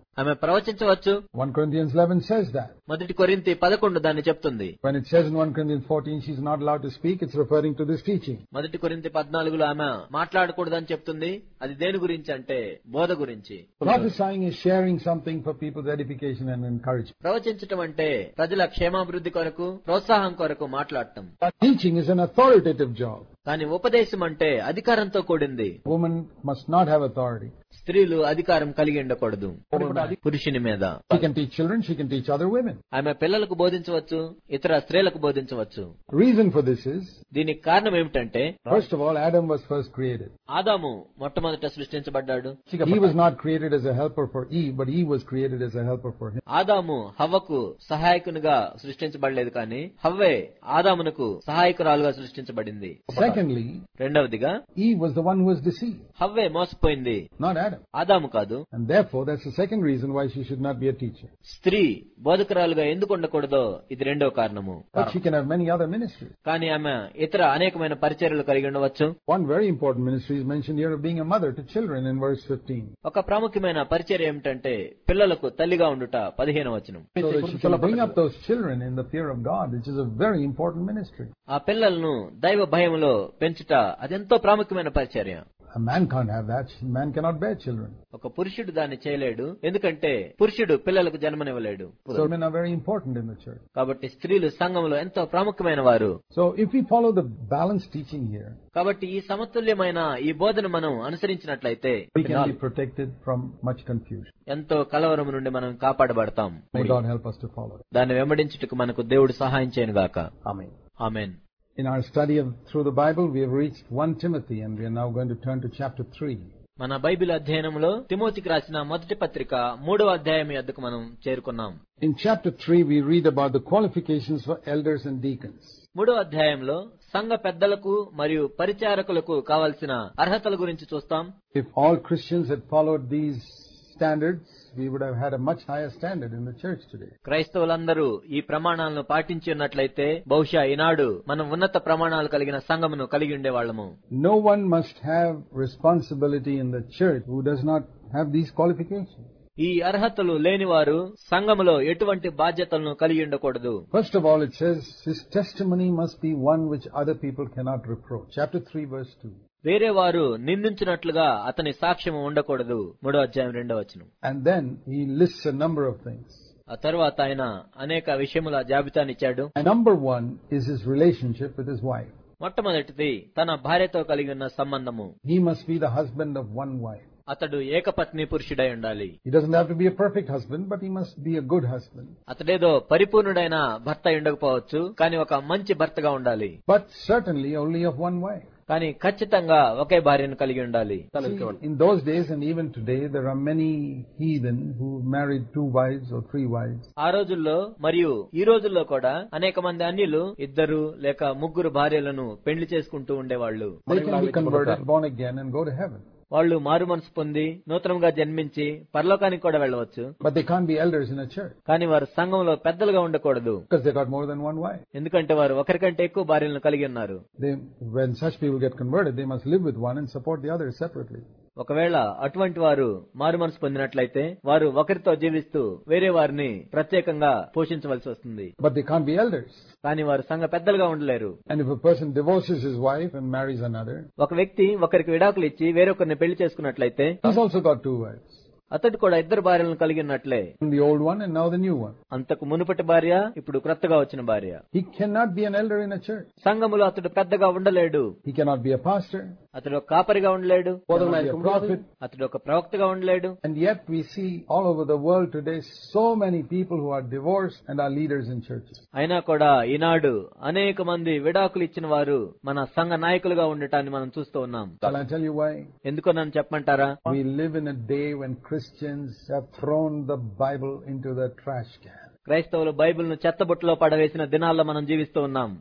ఆమె ప్రవచించవచ్చు. First Corinthians eleven says that. మొదటి కొరింథీ పదకొండు దాన్ని చెప్తుంది. When it says in First Corinthians fourteen she's not allowed to speak, it's referring to this teaching. మొదటి కొరింథీ పద్నాలుగులో ఆమె మాట్లాడకూడదని చెప్తుంది. అది దేని గురించి అంటే బోధ గురించి. Prophesying is sharing something for people's edification and encouragement. ప్రవచించటం అంటే ప్రజల క్షేమాభివృద్ధి కొరకు, ప్రోత్సాహం కొరకు మాట్లాడటం. Teaching is an authoritative job. కానీ ఉపదేశం అంటే అధికారంతో కూడింది. Woman must not have authority. స్త్రీలు అధికారం కలిగి ఉండకూడదు పురుషుని మీద. She can teach children, she can teach other women. ఆమె పిల్లలకు బోధించవచ్చు, ఇతర స్త్రీలకు బోధించవచ్చు. Reason for this is, దీనికి కారణం ఏమిటంటే, first of all, Adam was first created. ఆదాము మొట్టమొదట సృష్టించబడ్డాడు. He was not created as a helper for Eve, but he was created as a helper for him. ఆదాము హవ్వకు సహాయకునిగా సృష్టించబడలేదు, కానీ హవ్వే ఆదామునకు సహాయకురాలుగా సృష్టించబడింది. Secondly, రెండవదిగా, Eve was the one who was deceived. హవ్వే మోసపోయింది, not Adam. ఆదాము కాదు. And therefore, that's the second reason why she should not be a teacher. స్త్రీ బోధకురాలుగా ఎందుకు ఉండకూడదో ఇది రెండో కారణము. But she can have many other ministries. కానీ ఆమె ఇతర అనేకమైన పరిచర్యలు కలిగి ఉండవచ్చు. One very important ministry is mentioned here of being a mother to children in verse fifteen. ఒక ప్రాముఖ్యమైన పరిచర్య ఏమిటంటే పిల్లలకు తల్లిగా ఉండుట పదిహేను వచనం. So that she can bring up those children in the fear of God, which is a very important ministry. ఆ పిల్లలను దైవ భయములో పెంచుట అదెంతో ప్రాముఖ్యమైన పరిచర్య. A man can't have that. Man cannot bear children. ఒక పురుషుడు దాన్ని చేయలేడు, ఎందుకంటే పురుషుడు పిల్లలకు జన్మనివ్వలేడు. So men are very important in the church. కాబట్టి స్త్రీలు సంఘంలో ఎంతో ప్రాముఖ్యమైన వారు. So if we follow the balanced teaching here, కాబట్టి ఈ సమతుల్యమైన ఈ బోధన మనం అనుసరించినట్లయితే we can be protected from much confusion. ఎంతో కలవరం నుండి మనం కాపాడబడతాం. May God help us to follow it. దాన్ని వెంబడించుటకు మనకు దేవుడు సహాయం చేయను గాక. Amen. ఆమేన్. In our study of through the Bible, we have reached First Timothy, and we are now going to turn to chapter three. మన బైబిల్ అధ్యయనంలో తిమోతికి రాసిన మొదటి పత్రిక మూడవ అధ్యాయం యొద్దకు మనం చేరుకున్నాం. In chapter three, we read about the qualifications for elders and deacons. మూడవ అధ్యాయంలో సంఘ పెద్దలకు మరియు పరిచారకులకు కావాల్సిన అర్హతల గురించి చూస్తాం. If all Christians had followed these standards, we would have had a much higher standard in the church today. క్రైస్తవులందరూ ఈ ప్రమాణాలను పాటించి ఉన్నట్లయితే బహుశా ఈనాడు మనం ఉన్నత ప్రమాణాలు కలిగిన సంఘమును కలిగి ఉండేవాళ్ళము. No one must have responsibility in the church who does not have these qualifications. ఈ అర్హతలు లేనివారు సంఘములో ఎటువంటి బాధ్యతలను కలిగి ఉండకూడదు. First of all, it says his testimony must be one which other people cannot reproach. Chapter three, verse two. వేరే వారు నిందించినట్లుగా అతని సాక్ష్యము ఉండకూడదు. మూడో అధ్యాయం రెండో వచనం. And then he lists a number of things. ఆ తర్వాత ఆయన అనేక విషయముల జాబితానిచ్చాడు. And number one is his relationship with his wife. మొట్టమొదటిది తన భార్యతో కలిగి ఉన్న సంబంధము. He must be the husband of one wife. అతడు ఏకపత్ని పురుషుడై ఉండాలి. He doesn't have to be a perfect husband, but he must be a good husband. అతడేదో పరిపూర్ణుడైన భర్త ఉండకపోవచ్చు, కానీ ఒక మంచి భర్తగా ఉండాలి. But certainly only of one wife. కానీ ఖచ్చితంగా ఒకే భార్యను కలిగి ఉండాలి. In those days and even today, there are many heathen who married two wives or three wives. ఆ రోజుల్లో మరియు ఈ రోజుల్లో కూడా అనేక మంది అన్యులు ఇద్దరు లేక ముగ్గురు భార్యలను పెళ్లి చేసుకుంటూ ఉండేవాళ్లు. They can be converted, born again, and go to heaven. వాళ్ళు మారు మనసు పొంది నూతనంగా జన్మించి పరలోకానికి కూడా వెళ్ళవచ్చు. But they can't be elders in a church. కానీ వారు సంఘంలో పెద్దలుగా ఉండకూడదు. Because they got more than one wife. ఎందుకంటే వారు ఒకరికంటే ఎక్కువ భార్యలను కలిగి ఉన్నారు. They, when such people get converted, they must live with one and support the other separately. ఒకవేళ అటువంటి వారు మారు మనసు పొందినట్లయితే వారు ఒకరితో జీవిస్తూ వేరే వారిని ప్రత్యేకంగా పోషించవలసి వస్తుంది. But they can't be elders. కానీ వారు సంఘ పెద్దలుగా ఉండలేరు. And if a person divorces his wife and marries another, ఒక వ్యక్తి ఒకరికి విడాకులు ఇచ్చి వేరొకరిని పెళ్లి చేసుకున్నట్లయితే he's also got two wives. అతడు కూడా ఇద్దరు భార్యలను కలిగి ఉన్నట్లే. The old one and now the new one. అంతకు మునుపటి భార్య, ఇప్పుడు క్రొత్తగా వచ్చిన భార్య. He cannot be an elder in a church. సంఘములో అతడు పెద్దగా ఉండలేడు. He cannot be a pastor. అతడు ఒక కాపరిగా ఉండలేడు. A prophet. అతడు ఒక ప్రవక్తగా ఉండలేడు. And yet we see all over the world today so many people who are divorced and are leaders in churches. అయినా కూడా ఈనాడు అనేక మంది విడాకులు ఇచ్చిన వారు మన సంఘ నాయకులుగా ఉండటాన్ని మనం చూస్తూ ఉన్నాం. Shall I tell you why? ఎందుకో నన్ను చెప్పమంటారా? We live in a day when Christians have thrown the Bible into the trash can. క్రైస్తవులు బైబిల్ను చెత్తబుట్టలో పడవేసిన దినాల్లో మనం జీవిస్తూ ఉన్నాం.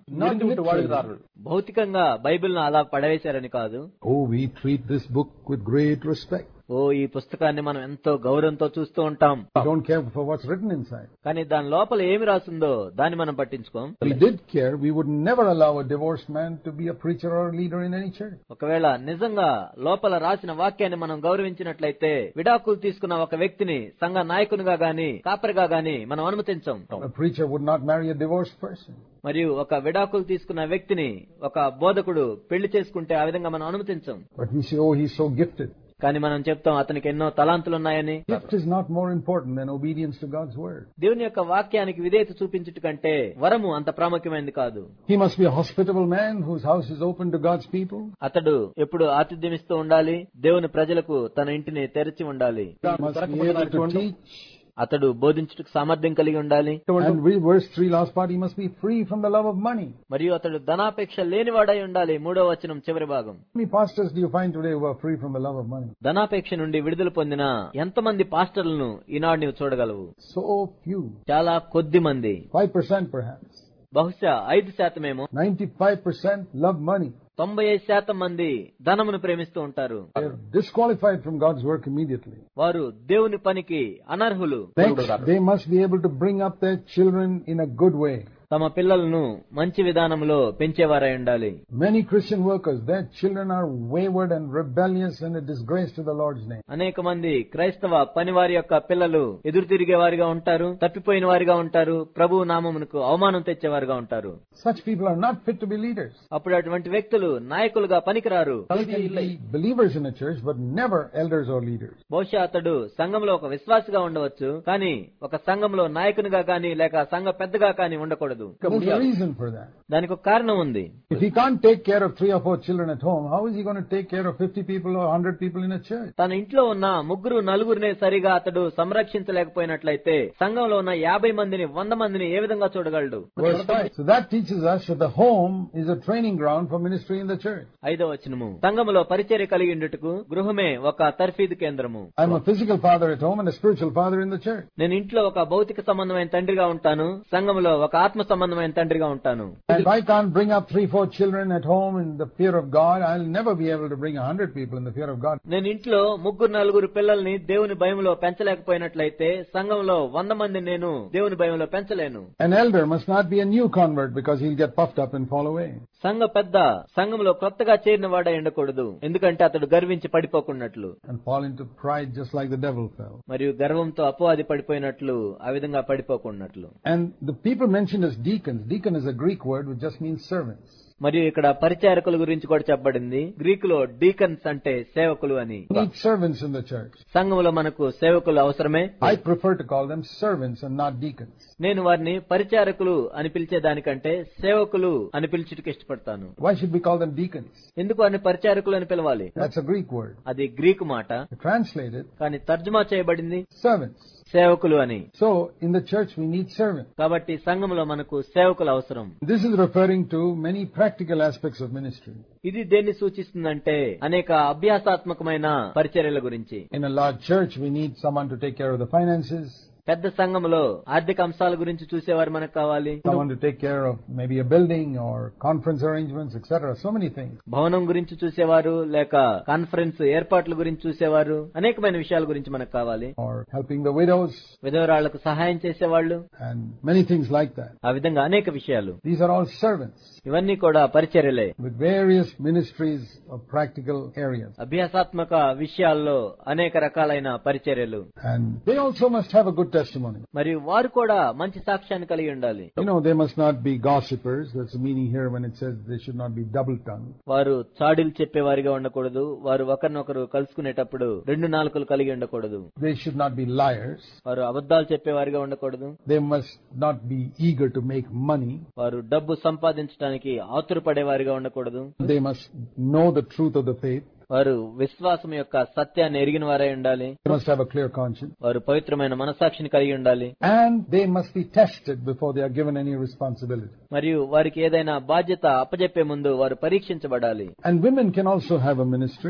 భౌతికంగా బైబిల్ను అలా పడవేశారని కాదు. Oh, we treat this book with great respect. ఓ ఈ పుస్తకాన్ని మనం ఎంతో గౌరవంతో చూస్తూ ఉంటాం. We don't care for what's written inside. కానీ దాని లోపల ఏమి రాసిందో దాన్ని మనం పట్టించుకోం. If we did care, we would never allow a divorced man to be a preacher or a leader in any church. ఒకవేళ నిజంగా లోపల రాసిన వాక్యాన్ని మనం గౌరవించినట్లయితే విడాకులు తీసుకున్న ఒక వ్యక్తిని సంఘ నాయకునిగా గాని కాపరిగా గాని మనం అనుమతించం. A preacher would not marry a divorced person. మరియు ఒక విడాకులు తీసుకున్న వ్యక్తిని ఒక బోధకుడు పెళ్లి చేసుకుంటే ఆ విధంగా మనం అనుమతించం. But we say, oh, he's so gifted. కానీ మనం చెప్తాం అతనికి ఎన్నో తలాంతులున్నాయని. Gift is not more important than obedience to God's word. దేవుని యొక్క వాక్యానికి విధేయత చూపించుట కంటే వరము అంత ప్రాముఖ్యమైనది కాదు. He must be a hospitable man whose house is open to God's people. అతడు ఎప్పుడు ఆతిథ్యమిస్తూ ఉండాలి, దేవుని ప్రజలకు తన ఇంటిని తెరిచి ఉండాలి. He must be able to teach. అతడు బోధించుటకు సామర్థ్యం కలిగి ఉండాలి. And verse three last part, he must be free from the love of money. మరియు అతడు ధనాపేక్ష లేనివాడై ఉండాలి. మూడో వచనం చివరి భాగం. How many pastors do you find today who are free from the love of money? ధనాపేక్ష నుండి విడుదల పొందిన ఎంతమంది పాస్టర్లను ఈనాడు నీవు చూడగలవు? So few. చాలా కొద్ది మంది. five percent perhaps. బహుశా ఐదు శాతమేమో. ninety-five percent love money. తొంభై ఐదు శాతం మంది ధనమును ప్రేమిస్తూ ఉంటారు. They are disqualified from God's work immediately. వారు దేవుని పనికి అనర్హులు. Next, they must be able to bring up their children in a good way. తమ పిల్లలను మంచి విధానంలో పెంచేవారై ఉండాలి. Many Christian workers, their children are wayward and rebellious and a disgrace to the Lord's name. అనేక మంది క్రైస్తవ పనివారి యొక్క పిల్లలు ఎదురు తిరిగే వారిగా ఉంటారు, తప్పిపోయిన వారిగా ఉంటారు, ప్రభువు నామమునకు అవమానం తెచ్చేవారుగా ఉంటారు. Such people are not fit to be leaders. అప్పుడు అటువంటి వ్యక్తులు నాయకులుగా పనికిరారు. They can be believers in a church, but never elders or leaders. బహుశా అతడు సంఘంలో ఒక విశ్వాసిగా ఉండవచ్చు, కానీ ఒక సంఘంలో నాయకునిగా కానీ లేక సంఘ పెద్దగా కానీ ఉండకూడదు. There's a reason for that. దానికి ఒక కారణం ఉంది. If he can't take care of three or four children at home, how is he going to take care of fifty people or one hundred people in a church? తన ఇంట్లో ఉన్న ముగ్గురు నలుగురినే సరిగా అతడు సంరక్షించలేకపోయినట్లయితే సంఘంలో ఉన్న యాభై మందిని వంద మందిని ఏ విధంగా చూడగలడు? So that teaches us that the home is a training ground for ministry in the church. ఐదో వచనము, సంఘములో పరిచర్య కలిగి ఉండుటకు గృహమే ఒక తర్ఫీదు కేంద్రము. I'm a physical father at home and a spiritual father in the church. నేను ఇంట్లో ఒక భౌతిక సంబంధమైన తండ్రిగా ఉంటాను, సంఘములో ఒక ఆత్మ సంబంధమైన తండ్రిగా ఉంటాను. And if I can't bring up three, four children at home in the fear of God, I'll never be able to bring a hundred people in the fear of God. నేను ఇంట్లో ముగ్గురు నలుగురు పిల్లల్ని దేవుని భయంలో పెంచలేకపోయినట్లయితే సంఘంలో వంద మంది నేను దేవుని భయంలో పెంచలేను. An elder must not be a new convert because he'll get puffed up and fall away. సంఘ పెద్ద సంఘంలో కొత్తగా చేరిన వాడే ఉండకూడదు, ఎందుకంటే అతడు గర్వించి పడిపోకున్నట్లు. And fall into pride just like the devil fell. మరియు గర్వంతో అపవాది పడిపోయినట్లు ఆ విధంగా పడిపోకున్నట్లు. And the people mentioned as deacons. Deacon is a Greek word which just means servants. మరియు ఇక్కడ పరిచారకుల గురించి కూడా చెప్పబడింది. గ్రీకులో డీకన్స్ అంటే సేవకులు అని. We need servants in the church. సంఘంలో మనకు సేవకులు అవసరమే. I prefer to call them servants and not deacons. నేను వారిని పరిచారకులు అని పిలిచే దానికంటే సేవకులు అని పిలిచుటకు ఇష్టపడతాను. Why should we call them deacons? ఎందుకు వారిని పరిచారకులు అని పిలవాలి? That's a Greek word. అది గ్రీకు మాట. Translated, కానీ తర్జుమా చేయబడింది servants. సేవకులు అని. So in the church we need servants. కాబట్టి సంఘంలో మనకు సేవకులు అవసరం. This is referring to many practical aspects of ministry. ఇది దేన్ని సూచిస్తుందంటే అనేక అభ్యాసాత్మకమైన పరిచర్యల గురించి. In a large church we need someone to take care of the finances. పెద్ద సంఘంలో ఆర్థిక అంశాల గురించి చూసేవారు మనకు కావాలి. Someone to take care of maybe a building or conference arrangements, et cetera. So many things. భవనం గురించి చూసేవారు, లేక కాన్ఫరెన్స్ ఏర్పాట్ల గురించి చూసేవారు, అనేకమైన విషయాల గురించి మనకు కావాలి. Or helping the widows. విధవరాళ్లకు సహాయం చేసేవాళ్ళు. And many things like that. ఆ విధంగా అనేక విషయాలు. These are all servants. ఇవన్నీ కూడా పరిచర్యలే. With various ministries of practical areas. అభ్యాసాత్మక విషయాల్లో అనేక రకాలైన పరిచర్యలు. And they also must have a good testimony. మరియు వారు కూడా మంచి సాక్ష్యాన్ని కలిగి ఉండాలి. You know, they must not be gossipers. That's the meaning here when it says they should not be double-tongued. వారు చాడీలు చెప్పేవారిగా ఉండకూడదు. వారు ఒకరినొకరు కలుసుకునేటప్పుడు రెండు నాలుకలు కలిగి ఉండకూడదు. They should not be liars. వారు అబద్ధాలు చెప్పేవారిగా ఉండకూడదు. They must not be eager to make money. వారు డబ్బు సంపాదించడానికి ఆతురపడేవారిగా ఉండకూడదు. They must know the truth of the faith. వారు విశ్వాసం యొక్క సత్యాన్ని ఎరిగిన వారై ఉండాలి. They must have a clear conscience. వారు పవిత్రమైన మనసాక్షిని కలిగి ఉండాలి. And they must be tested before they are given any responsibility. మరియు వారికి ఏదైనా బాధ్యత అప్పజెప్పే ముందు వారు పరీక్షించబడాలి. And women can also have a ministry.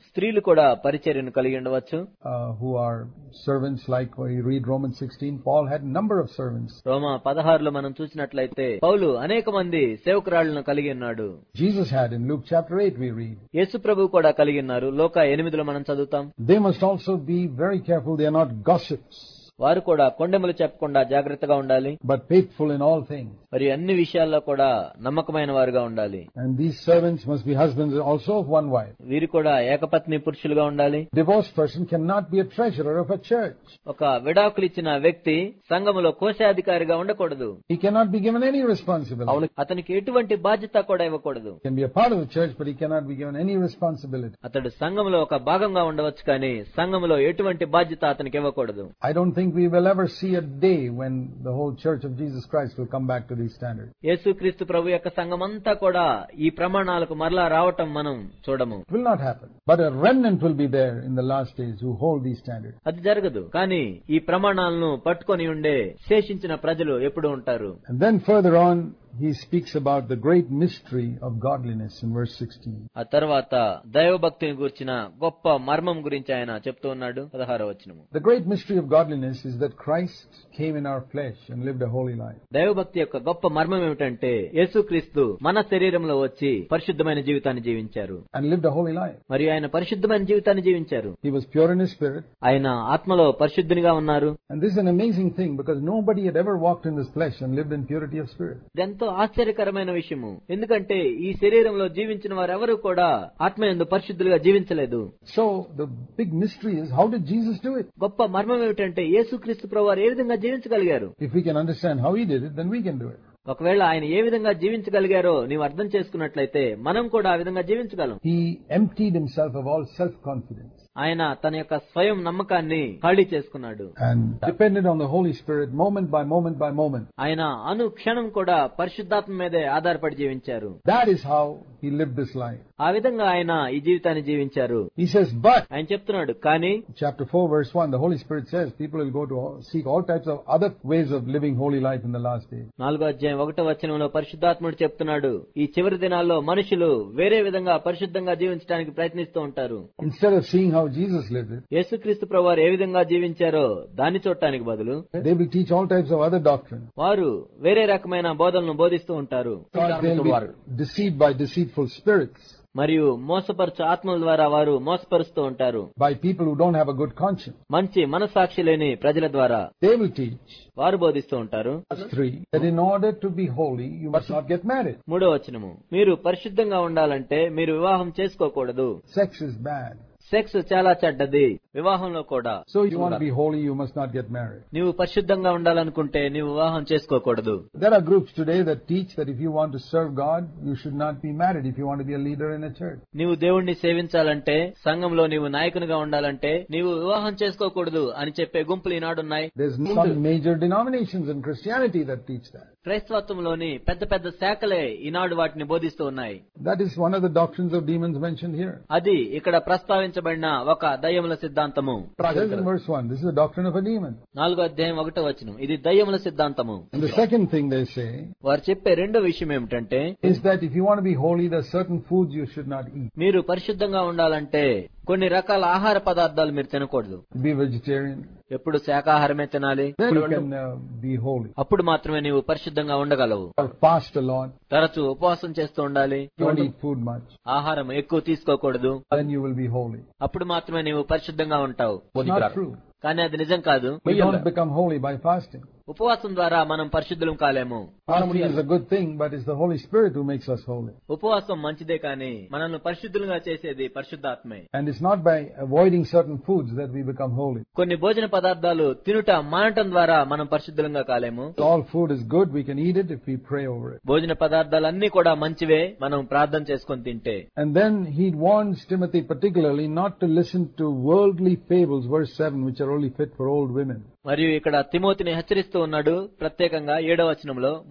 స్త్రీలు కూడా పరిచర్యను కలిగి ఉండవచ్చు. Uh, who are servants, like when you read Romans sixteen, Paul had a number of servants. రోమా పదహారులో మనం చూసినట్లయితే పౌలు అనేక మంది సేవకురాళ్లను కలిగి ఉన్నాడు. Jesus had in Luke chapter eight we read. యేసు ప్రభువు కూడా కలిగి ఉన్నారు. లోకా ఎనిమిదిలో మనం చదువుతాం. They must also be very careful they are not gossips, వారు కూడా కొండెములు చెప్పకుండా జాగ్రత్తగా ఉండాలి. but faithful in all things. మరి అన్ని విషయాల్లో కూడా నమ్మకమైన వారుగా ఉండాలి. And these servants must be husbands also of one wife. వీరు కూడా ఏకపత్ని పురుషులుగా ఉండాలి. Divorced person cannot be a treasurer of a church. ఒక విడాకులు ఇచ్చిన వ్యక్తి సంఘములో కోశాధికారిగా ఉండకూడదు. He cannot be given any responsibility. అతనికి ఎటువంటి బాధ్యత కూడా ఇవ్వకూడదు. He can be a part of the church, but he cannot be given any responsibility. అతడు సంఘములో ఒక భాగంగా ఉండవచ్చు, కానీ సంఘములో ఎటువంటి బాధ్యత అతనికి ఇవ్వకూడదు. I don't think we will ever see a day when the whole church of Jesus Christ will come back to these standards. యేసుక్రీస్తు ప్రభు యొక్క సంఘమంతా కూడా ఈ ప్రమాణాలకు మరలా రావటం మనం చూడము. It will not happen. But a remnant will be there in the last days who hold these standards. అది జరగదు, కానీ ఈ ప్రమాణాలను పట్టుకొని ఉండే శేషించిన ప్రజలు ఎప్పుడు ఉంటారు. And then further on he speaks about the great mystery of godliness in verse sixteen. ఆ తర్వాత దైవభక్తిని గురించిన గొప్ప మర్మం గురించి ఆయన చెప్తూ ఉన్నాడు. పదహారవ వచనము. The great mystery of godliness is that Christ came in our flesh and lived a holy life. దైవభక్తి యొక్క గొప్ప మర్మం ఏమిటంటే యేసుక్రీస్తు మన శరీరంలో వచ్చి పరిశుద్ధమైన జీవితాన్ని జీవించారు. And lived a holy life. మరియు ఆయన పరిశుద్ధమైన జీవితాన్ని జీవించారు. He was pure in his spirit. ఆయన ఆత్మలో పరిశుద్ధునిగా ఉన్నారు. And this is an amazing thing because nobody had ever walked in this flesh and lived in purity of spirit. ఎంతో ఆశ్చర్యకరమైన విషయము. ఎందుకంటే ఈ శరీరంలో జీవించిన వారెవరూ కూడా ఆత్మయందు పరిశుద్ధులుగా జీవించలేదు. So the big mystery is, how did Jesus do it? గొప్ప మర్మం ఏమిటంటే యేసుక్రీస్తు ప్రభువారు ఏ విధంగా జీవించగలిగారు. If we can understand how he did it, then we can do it. ఒకవేళ ఆయన ఏ విధంగా జీవించగలిగారో నీవు అర్థం చేసుకున్నట్లయితే మనం కూడా ఆ విధంగా జీవించగలం. He emptied himself of all self-confidence. ఆయన తన యొక్క స్వయం నమ్మకాన్ని ఖాళీ చేసుకున్నాడు. And depended on the Holy Spirit moment by moment by moment. ఆయన అను క్షణం కూడా పరిశుద్ధాత్మ మీదే ఆధారపడి జీవించారు. That is how he lived this life. ఆ విధంగా ఆయన ఈ జీవితాన్ని జీవించారు. He says, but ఆయన చెప్తున్నాడు, కానీ chapter four verse one, the Holy Spirit says people will go to all, seek all types of other ways of living holy life in the last days. నాలుగో అధ్యాయం ఒకటో వచనంలో పరిశుద్ధాత్ముడు చెప్తున్నాడు, ఈ చివరి దినాల్లో మనుషులు వేరే విధంగా పరిశుద్ధంగా జీవించడానికి ప్రయత్నిస్తూ ఉంటారు. Instead of seeing how Jesus lived it, యేసుక్రీస్తు ప్రభువారు ఏ విధంగా జీవించారో దాన్ని చూడటానికి బదులు they will teach all types of other doctrine. వారు వేరే రకమైన బోధనలను బోధిస్తూ ఉంటారు. They will be deceived by deceitful spirits. మరియు మోసపరచు ఆత్మల ద్వారా వారు మోసపరుస్తూ ఉంటారు. By people who don't have a good conscience. మంచి మనస్సాక్షి లేని ప్రజల ద్వారా They will teach. వారు బోధిస్తూ ఉంటారు. Three, that in order to be holy, you must not get married. మూడో వచనము, మీరు పరిశుద్ధంగా ఉండాలంటే మీరు వివాహం చేసుకోకూడదు. Sex is bad. సెక్స్ చాలా చెడ్డది, వివాహంలో కూడా. So you want to be holy, you must not get married. నీవు పరిశుద్ధంగా ఉండాలనుకుంటే నీవు వివాహం చేసుకోకూడదు. There are groups today that teach that if you want to serve God, you should not be married if you want to be a leader in a church. నీవు దేవుణ్ణి సేవించాలంటే, సంఘంలో నీవు నాయకునిగా ఉండాలంటే నీవు వివాహం చేసుకోకూడదు అని చెప్పే గుంపులు ఈనాడున్నాయి. There's some major denominations in Christianity that teach that. క్రైస్తవత్వంలోని పెద్ద పెద్ద శాఖలే ఈనాడు వాటిని బోధిస్తూ ఉన్నాయి. That is one of the doctrines of demons mentioned here. అది ఇక్కడ ప్రస్తావించబడిన ఒక దయ్యముల సిద్ధాంతము. In verse one, this is the doctrine of a demon. నాలుగో అధ్యాయం ఒకటో వచనం, ఇది దయ్యముల సిద్ధాంతము. And the second thing they say, వారు చెప్పే రెండో విషయం ఏమిటంటే, is that if you want to be holy, there are certain foods you should not eat. మీరు పరిశుద్ధంగా ఉండాలంటే కొన్ని రకాల ఆహార పదార్థాలు మీరు తినకూడదు. Be vegetarian. ఎప్పుడు శాకాహారమే తినాలి. Then you can uh, be holy. అప్పుడు మాత్రమే నీవు పరిశుద్ధంగా ఉండగలవు. Or fast a lot. తరచు ఉపవాసం చేస్తూ ఉండాలి. Don't eat food much. ఆహారం ఎక్కువ తీసుకోకూడదు. Then you will be holy. అప్పుడు మాత్రమే నీవు పరిశుద్ధంగా ఉంటావు. It's not true. కానీ అది నిజం కాదు. We don't become holy by fasting. ఉపవాసం ద్వారా మనం పరిశుద్ధులం కాలేము. Fasting is a good thing, but it's the Holy Spirit who makes us holy. ఉపవాసం మంచిదే, కానీ మనల్ని పరిశుద్ధులుగా చేసేది పరిశుద్ధాత్మే. And it's not by avoiding certain foods that we become holy. కొన్ని భోజన పదార్థాలు తినుట మానటం ద్వారా మనం పరిశుద్ధులంగా కాలేము. All food is good, we can eat it if we pray over it. భోజన పదార్థాలన్నీ కూడా మంచివే, మనం ప్రార్థన చేసుకొని తింటే. And then he warns Timothy particularly not to listen to worldly fables, verse seven, which are only fit for old women. మరియు ఇక్కడ తిమోతిని హెచ్చరిస్తూ ఉన్నాడు, ప్రత్యేకంగా ఏడవ వచనంలో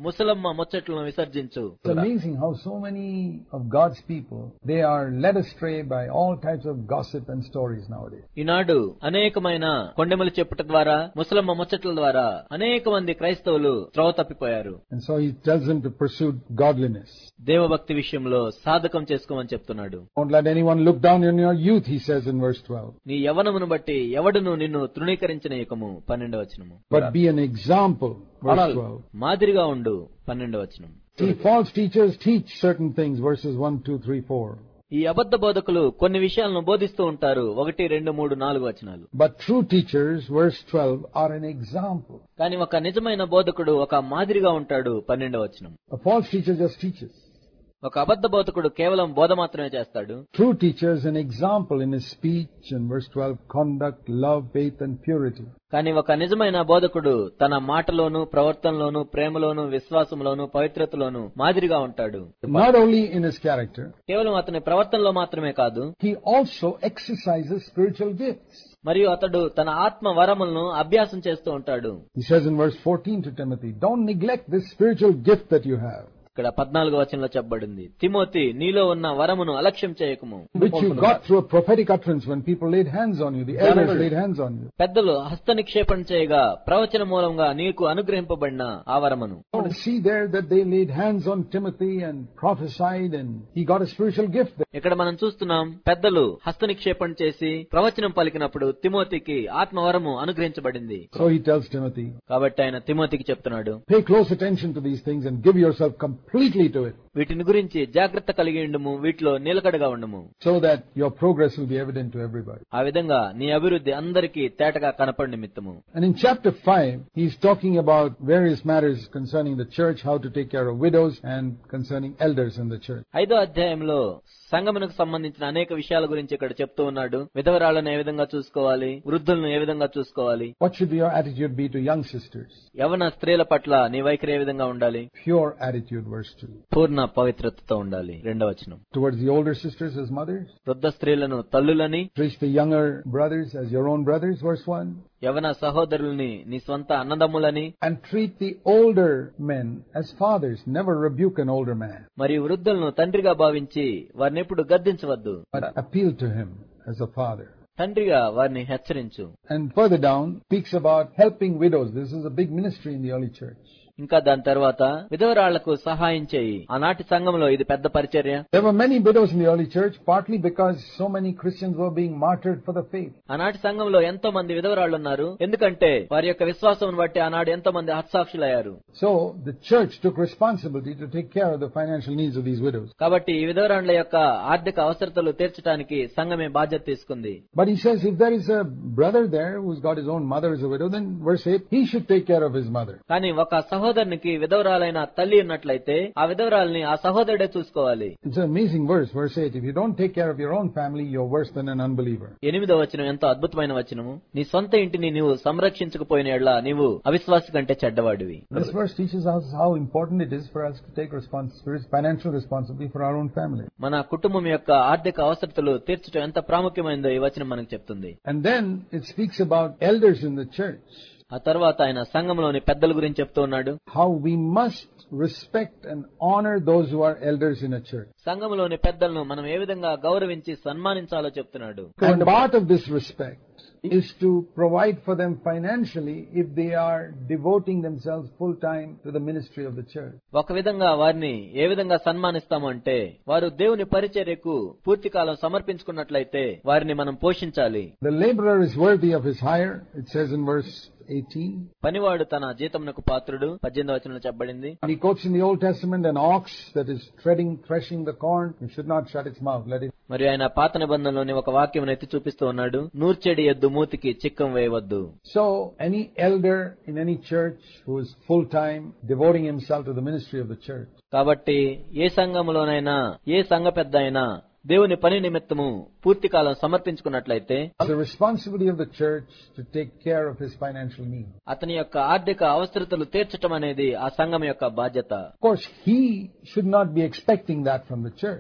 ముసలమ్మ ముచ్చట్లను విసర్జించు. It's amazing how so many of God's people, they are led astray by all types of gossip and stories nowadays. ఈనాడు అనేకమైన కొండెములు చెప్పుట ద్వారా, ముసలమ్మ ముచ్చట్ల ద్వారా అనేక మంది క్రైస్తవులు త్రోవ తప్పిపోయారు. And so he tells them to pursue godliness. దేవభక్తి విషయంలో సాధకం చేసుకోమని చెప్తున్నాడు. Don't let anyone look down on your youth, he says in verse twelve. నీ యవ్వనమును బట్టి ఎవడును నిన్ను తృణీకరించనీయకము. పన్నెండవ వచనము. But be an example, verse twelve. మాదిరిగా ఉండు. పన్నెండవ వచనం. See, false teachers teach certain things, verses one, two, three, four. ఈ అబద్ధ బోధకులు కొన్ని విషయాలను బోధిస్తూ ఉంటారు. ఒకటి, రెండు, మూడు, నాలుగు వచనాలు. But true teachers, verse twelve, are an example. కానీ ఒక నిజమైన బోధకుడు ఒక మాదిరిగా ఉంటాడు. పన్నెండవ వచనం. A false teacher just teaches. ఒక అబద్ధ బోధకుడు కేవలం బోధ మాత్రమే చేస్తాడు. True teacher is an example in his speech, and verse twelve, conduct, love, faith, and purity. కానీ ఒక నిజమైన బోధకుడు తన మాటలోను, ప్రవర్తనలోను, ప్రేమలోను, విశ్వాసంలోను, పవిత్రతలోను మాదిరిగా ఉంటాడు. Not only in his character, కేవలం అతని ప్రవర్తనలో మాత్రమే కాదు, he also exercises spiritual gifts. మరియు అతడు తన ఆత్మ వరములను అభ్యాసం చేస్తూ ఉంటాడు. He says in verse fourteen to Timothy, don't neglect this spiritual gift that you have, ఇక్కడ పద్నాలుగో వచనంలో చెప్పబడింది, తిమోతి, నీలో ఉన్న వరమును అలక్ష్యం చేయకము. which you got through a prophetic utterance when people laid hands on you, the elders laid hands on you. పెద్దలు హస్త నిక్షేపణ చేయగా ప్రవచన మూలంగా నీకు అనుగ్రహింపబడిన ఆ వరమును. See there that they laid hands on Timothy and prophesied, and he got a spiritual gift there. ఇక్కడ మనం చూస్తున్నాం, పెద్దలు హస్త నిక్షేపణ చేసి ప్రవచనం పలికినప్పుడు తిమోతికి ఆత్మవరము అనుగ్రహించబడింది. So he tells Timothy, కాబట్టి ఆయన తిమోతికి చెప్తున్నాడు, pay close attention to these things and give yourself completely to it, వీటిని గురించి జాగ్రత్త కలిగి ఉండుము, వీటిలో నిలకడగా ఉండుము, so that your progress will be evident to everybody. ఆ విధంగా నీ అభివృద్ధి అందరికీ తేటగా కనపడి నిమిత్తము. And in chapter five, he's talking about various matters concerning the church, how to take care of widows, and concerning elders in the church. ఐదో అధ్యాయంలో సంఘమునకు సంబంధించిన అనేక విషయాల గురించి ఇక్కడ చెప్తూ ఉన్నాడు. విధవరాళ్లను ఏ విధంగా చూసుకోవాలి, వృద్ధులను ఏ విధంగా చూసుకోవాలి. What should your attitude be to young sisters? యవన స్త్రీల పట్ల నీ వైఖరి ఏ విధంగా ఉండాలి? Pure attitude, verse two. పూర్ణ పవిత్రతతో ఉండాలి. రెండవ వచనం. Towards the older sisters as mothers, వృద్ధ స్త్రీలను తల్లులని, treat the younger brothers as your own brothers, verse one. యవన సహోదరుల్ని నీ స్వంత అన్నదమ్ములని, and treat the older men as fathers. Never rebuke an older man, మరియు వృద్ధులను తండ్రిగా భావించి వారిని ఎప్పుడు గద్దించవద్దు, but appeal to him as a father. తండ్రిగా వారిని హెచ్చరించు. And further down speaks about helping widows. This is a big ministry in the early church. ఇంకా దాని తర్వాత విధవరాళ్లకు సహాయం చేయి. ఆనాటి సంఘంలో ఇది పెద్ద పరిచర్య. There were many widows in the early church, partly because so many Christians were being martyred for the faith. ఆనాటి సంఘంలో ఎంతో మంది విధవరాళ్లు ఉన్నారు, ఎందుకంటే వారి యొక్క విశ్వాసం బట్టి ఆనాడు ఎంతో మంది హత్సాక్షులయ్యారు. So the church took responsibility to take care of the financial needs of these widows. కాబట్టి ఈ విధవరాళ్ల యొక్క ఆర్థిక అవసరతలు తీర్చడానికి సంఘమే బాధ్యత తీసుకుంది. But he says if there is a brother there who's got his own mother as a widow, then verse eight, he should take care of his mother. కానీ ఒక సహోదరునికి విధవరాలైన తల్లి ఉన్నట్లయితే ఆ విధవరాల్ని ఆ సహోదరుడే చూసుకోవాలి. It's an amazing verse, verse eight. If you don't take care of your own family, you're worse than an unbeliever. ఎనిమిదో వచనం ఎంతో అద్భుతమైన వచనము. నీ సొంత ఇంటిని నీవు సంరక్షించకపోయిన యెడల నీవు అవిశ్వాసి కంటే చెడ్డవాడివి. This verse teaches us how important it is for us to take responsibility, financial responsibility for our own family. మన కుటుంబం యొక్క ఆర్థిక అవసరతలు తీర్చడం ఎంత ప్రాముఖ్యమైనదో ఈ వచనం మనకు చెప్తుంది. And then it speaks about elders in the church. ఆ తర్వాత ఆయన సంఘంలోని పెద్దల గురించి చెప్తూ ఉన్నాడు. How we must respect and honor those who are elders in a church. సంఘంలోని పెద్దలను మనం ఏ విధంగా గౌరవించి సన్మానించాలో చెప్తున్నాడు. And part of this respect is to provide for them financially if they are devoting themselves full time to the ministry of the church. ఒక విధంగా వారిని ఏ విధంగా సన్మానిస్తాము అంటే, వారు దేవుని పరిచర్యకు పూర్తి కాలం సమర్పించుకున్నట్లయితే వారిని మనం పోషించాలి. The laborer is worthy of his hire, it says in verse eighteen. పనివాడు తన జీతమునకు పాత్రుడు, పద్దెనిమిదవ వచనంలో చెప్పబడింది. And he quotes in the Old Testament, an ox that is treading, threshing the corn, you should not shut its mouth, let it. మరియు ఆయన పాత నిబంధనలోని ఒక వాక్యం ఎత్తి చూపిస్తూ ఉన్నాడు. నూర్చెడి ఎద్దు మూతికి Chikkam వేయవద్దు. So any elder in any church who is full time devoting himself to the ministry of the church. కాబట్టి ఏ సంఘములోనైనా ఏ సంఘ పెద్ద అయినా దేవుని పని నిమిత్తము పూర్తి కాలం సమర్పించుకున్నట్లయితే It's the responsibility of the church to take care of his financial needs. అతని యొక్క ఆర్థిక అవసరతలు తీర్చడం అనేది ఆ సంఘం యొక్క బాధ్యత. Of course, he should not be expecting that from the church.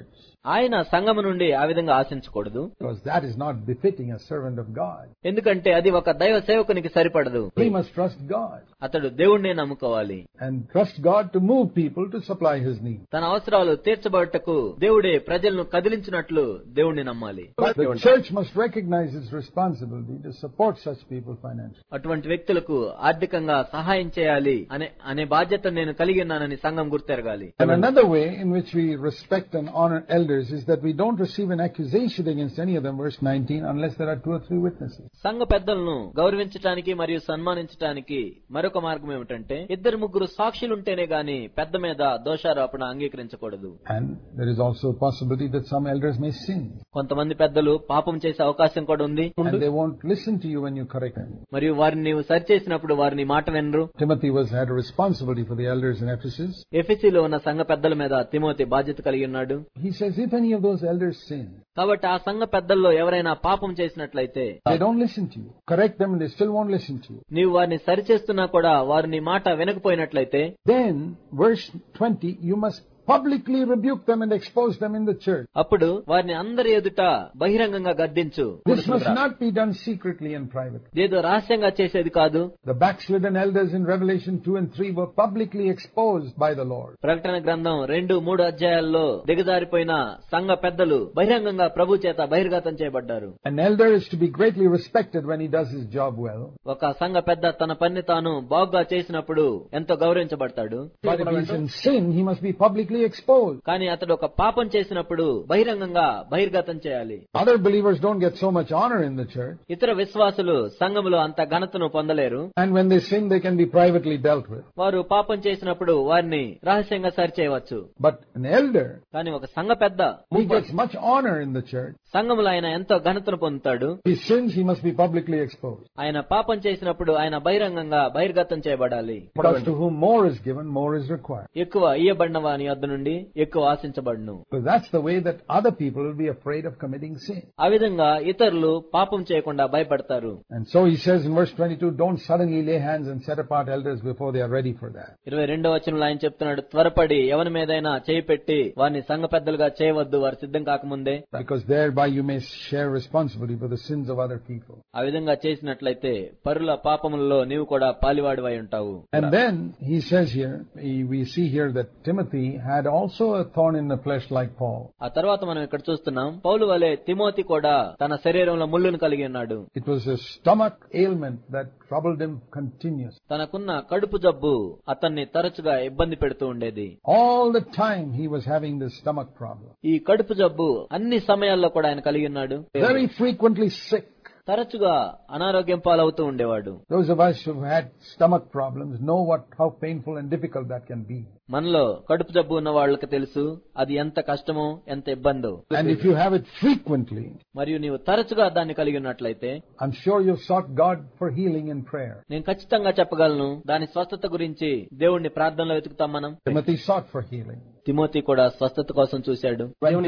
ఆయన సంఘము నుండి ఆ విధంగా ఆశించకూడదు. Because that is not befitting a servant of God. ఎందుకంటే అది ఒక దైవ సేవకునికి సరిపడదు. He must trust God. అతడు దేవుణ్ణి నమ్ముకోవాలి. And trust God to move people to supply his need. తన అవసరాలు తీర్చబడటకు దేవుడే ప్రజలను కదిలించినట్లు దేవుణ్ణి నమ్మాలి. The church must recognize its responsibility to support such people financially. అటువంటి వ్యక్తులకు ఆర్థికంగా సహాయం చేయాలి అనే అనే బాధ్యత నేను కలిగి ఉన్నానని సంఘం గుర్తెరగాలి. And another way in which we respect and honor elders is that we don't receive an accusation against any of them, verse nineteen, unless there are two or three witnesses. సంఘ పెద్దలను గౌరవించడానికి మరియు సన్మానించడానికి మరొక మార్గం ఏమిటంటే ఇద్దరు ముగ్గురు సాక్షులుంటేనే గాని పెద్ద మీద దోషారోపణ అంగీకరించకూడదు. And there is also a possibility that some elders may sin. కొంతమంది పెద్దలు పాపం చేసే అవకాశం కూడా ఉంది. And they won't listen to you when you correct them. మరియు వారిని నీవు సరిచేసినప్పుడు వారిని మాట వినరు. Timothy was had a responsibility for the elders in Ephesus. ఎఫెసీలో ఉన్న సంఘ పెద్దల మీద తిమోతి బాధ్యత కలిగి ఉన్నాడు. He says, if any of those elders sin, కాబట్టి ఆ సంఘ పెద్దల్లో ఎవరైనా పాపం చేసినట్లయితే they don't listen to you. Correct them and they still won't listen to you. నీవు వారిని సరిచేస్తున్నా కూడా వారిని మాట వినకపోయినట్లయితే Then, verse twenty, you must publicly rebuke them and expose them in the church. అప్పుడు వారిని అందరి ఎదుట బహిరంగంగా గద్దించు. This must not be done secretly and privately. ఏదో రహస్యంగా చేసేది కాదు. The backslidden elders in Revelation two and three were publicly exposed by the Lord. ప్రకటన గ్రంథం రెండు మూడు అధ్యాయాల్లో దిగజారిపోయిన సంఘ పెద్దలు బహిరంగంగా ప్రభు చేత బహిర్గతం చేయబడ్డారు. An elder is to be greatly respected when he does his job well. ఒక సంఘ పెద్ద తన పని తాను బాగుగా చేసినప్పుడు ఎంతో గౌరవించబడతాడు. But if he is in sin, he must be publicly exposed. కానీ అతడు ఒక పాపం చేసినప్పుడు బహిరంగంగా బహిర్గతం చేయాలి. Other believers don't get so much honor in the church. ఇతర విశ్వాసులు సంఘములో అంత ఘనతను పొందలేరు. And when they sin, they can be privately dealt with. వారు పాపం చేసినప్పుడు వారిని రహస్యంగా సరిచేయవచ్చు. But an elder, కానీ ఒక సంఘ పెద్ద he gets much honor in the church. సంఘములో ఆయన ఎంతో ఘనతను పొందుతాడు. If he sins, he must be publicly exposed. ఆయన పాపం చేసినప్పుడు ఆయన బహిరంగంగా బహిర్గతం చేయబడాలి. Because to whom more is given, more is required. ఎక్కువ ఇయ్యబడిన వాని యొద్ద నుండి ఎక్కువ ఆశించబడును. So that's the way that other people will be afraid of committing sin. ఆ విధంగా ఇతరులు పాపం చేయకుండా భయపడతారు. And so he says in verse twenty-two, don't suddenly lay hands and set apart elders before they are ready for that. ఇరవై రెండవ వచనంలో ఆయన చెప్తున్నాడు, త్వరపడి ఎవరి మీదైనా చేయి పెట్టి వారిని సంఘ పెద్దలుగా చేయవద్దు, వారు సిద్ధం కాకముందే. Because thereby you may share responsibility for the sins of other people. ఆ విధంగా చేసినట్లయితే పరుల పాపములలో నీవు కూడా పాలివాడివై ఉంటావు. And then he says here, we see here that Timothy had also a thorn in the flesh like Paul. ఆ తర్వాత మనం ఇక్కడ చూస్తున్నాం, పౌలు వలె తిమోతి కూడా తన శరీరంలో ముళ్ళును కలిగి ఉన్నాడు. It was a stomach ailment that troubled him continuously. తనకున్న కడుపు జబ్బు అతన్ని తరచుగా ఇబ్బంది పెడుతూ ఉండేది. All the time he was having this stomach problem. ఈ కడుపు జబ్బు అన్ని సమయాల్లో కూడా ఆయన కలిగి ఉన్నాడు. Very frequently sick. తరచుగా అనారోగ్యం పాలవుతూ ఉండేవాడు. Those of us who have had stomach problems know what how painful and difficult that can be. మనలో కడుపు జబ్బు ఉన్న వాళ్ళకి తెలుసు అది ఎంత కష్టమో ఎంత ఇబ్బందో. And if you have it frequently, మరియు నీవు తరచుగా దాన్ని కలిగి ఉన్నట్లయితే, I'm sure you've sought God for healing in prayer. నేను ఖచ్చితంగా చెప్పగలను దాని స్వస్థత గురించి దేవుణ్ణి ప్రార్థనలో వెతుకుతాం మనం. Timothy sought for healing. Timothy కూడా స్వస్థత కోసం చూశాడు.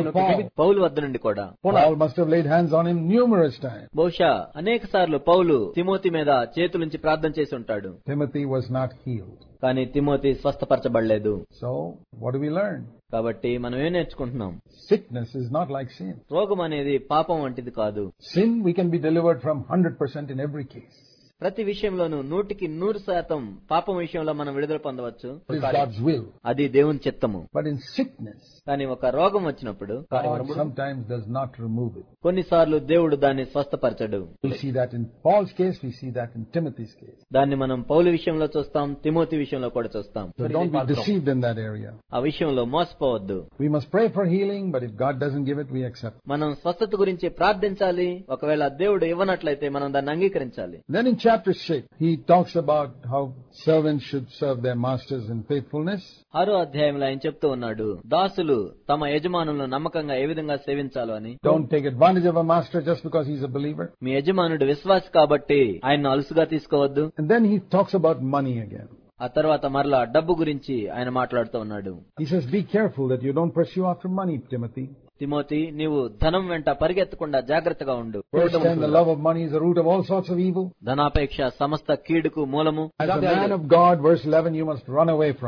పౌలు వద్ద నుండి కూడా Paul must have laid hands on him numerous times. బహుశా అనేక సార్లు పౌలు తిమోతి మీద చేతులుంచి ప్రార్థన చేసి ఉంటాడు. Timothy was not healed. కానీ తిమోతి స్వస్థపరచబడలేదు. So, what do we learn? కాబట్టి మనం ఏం నేర్చుకుంటున్నాం? Sickness is not like sin. రోగం అనేది పాపం వంటిది కాదు. Sin we can be delivered from one hundred percent in every case. ప్రతి విషయంలోనూ నూటికి నూరు శాతం పాపం విషయంలో మనం విడుదల పొందవచ్చు. It is God's will. అది దేవుని చిత్తము. But in sickness, కానీ ఒక రోగం వచ్చినప్పుడు God sometimes does not remove it. కొన్నిసార్లు దేవుడు దాన్ని స్వస్థపరచడు. We see that in Paul's case, we see that in Timothy's case. దాన్ని మనం పౌలు విషయంలో చూస్తాం, తిమోతి విషయంలో కూడా చూస్తాం. So don't be deceived in that area. ఆ విషయంలో మోసపోవద్దు. We must pray for healing, but if God doesn't give it, we accept. మనం స్వస్థత గురించి ప్రార్థించాలి. ఒకవేళ దేవుడు ఇవ్వనట్లయితే మనం దాన్ని అంగీకరించాలి. Then in chapter six, he talks about how servants should serve their masters in faithfulness. ఆరో అధ్యాయంలో ఆయన చెప్తూ ఉన్నాడు, దాసులు తమ యజమానులను నమ్మకంగా ఏ విధంగా సేవించాలో అని. Don't take advantage of a master just because he's a believer. మీ యజమానుడు విశ్వాసి కాబట్టి ఆయన్ను అలుసుగా తీసుకోవద్దు. And then he talks about money again. ఆ తర్వాత మరలా డబ్బు గురించి ఆయన మాట్లాడుతూ ఉన్నాడు. He says, be careful that you don't pursue after money, Timothy. Timothy, నీవు ధనం వెంట పరిగెత్తకుండా జాగ్రత్తగా ఉండు. Verse ten, the love of money is the root of all sorts of evil. ధనాపేక్ష సమస్త కీడుకు మూలము. As a man of God, verse eleven, you must run away from it.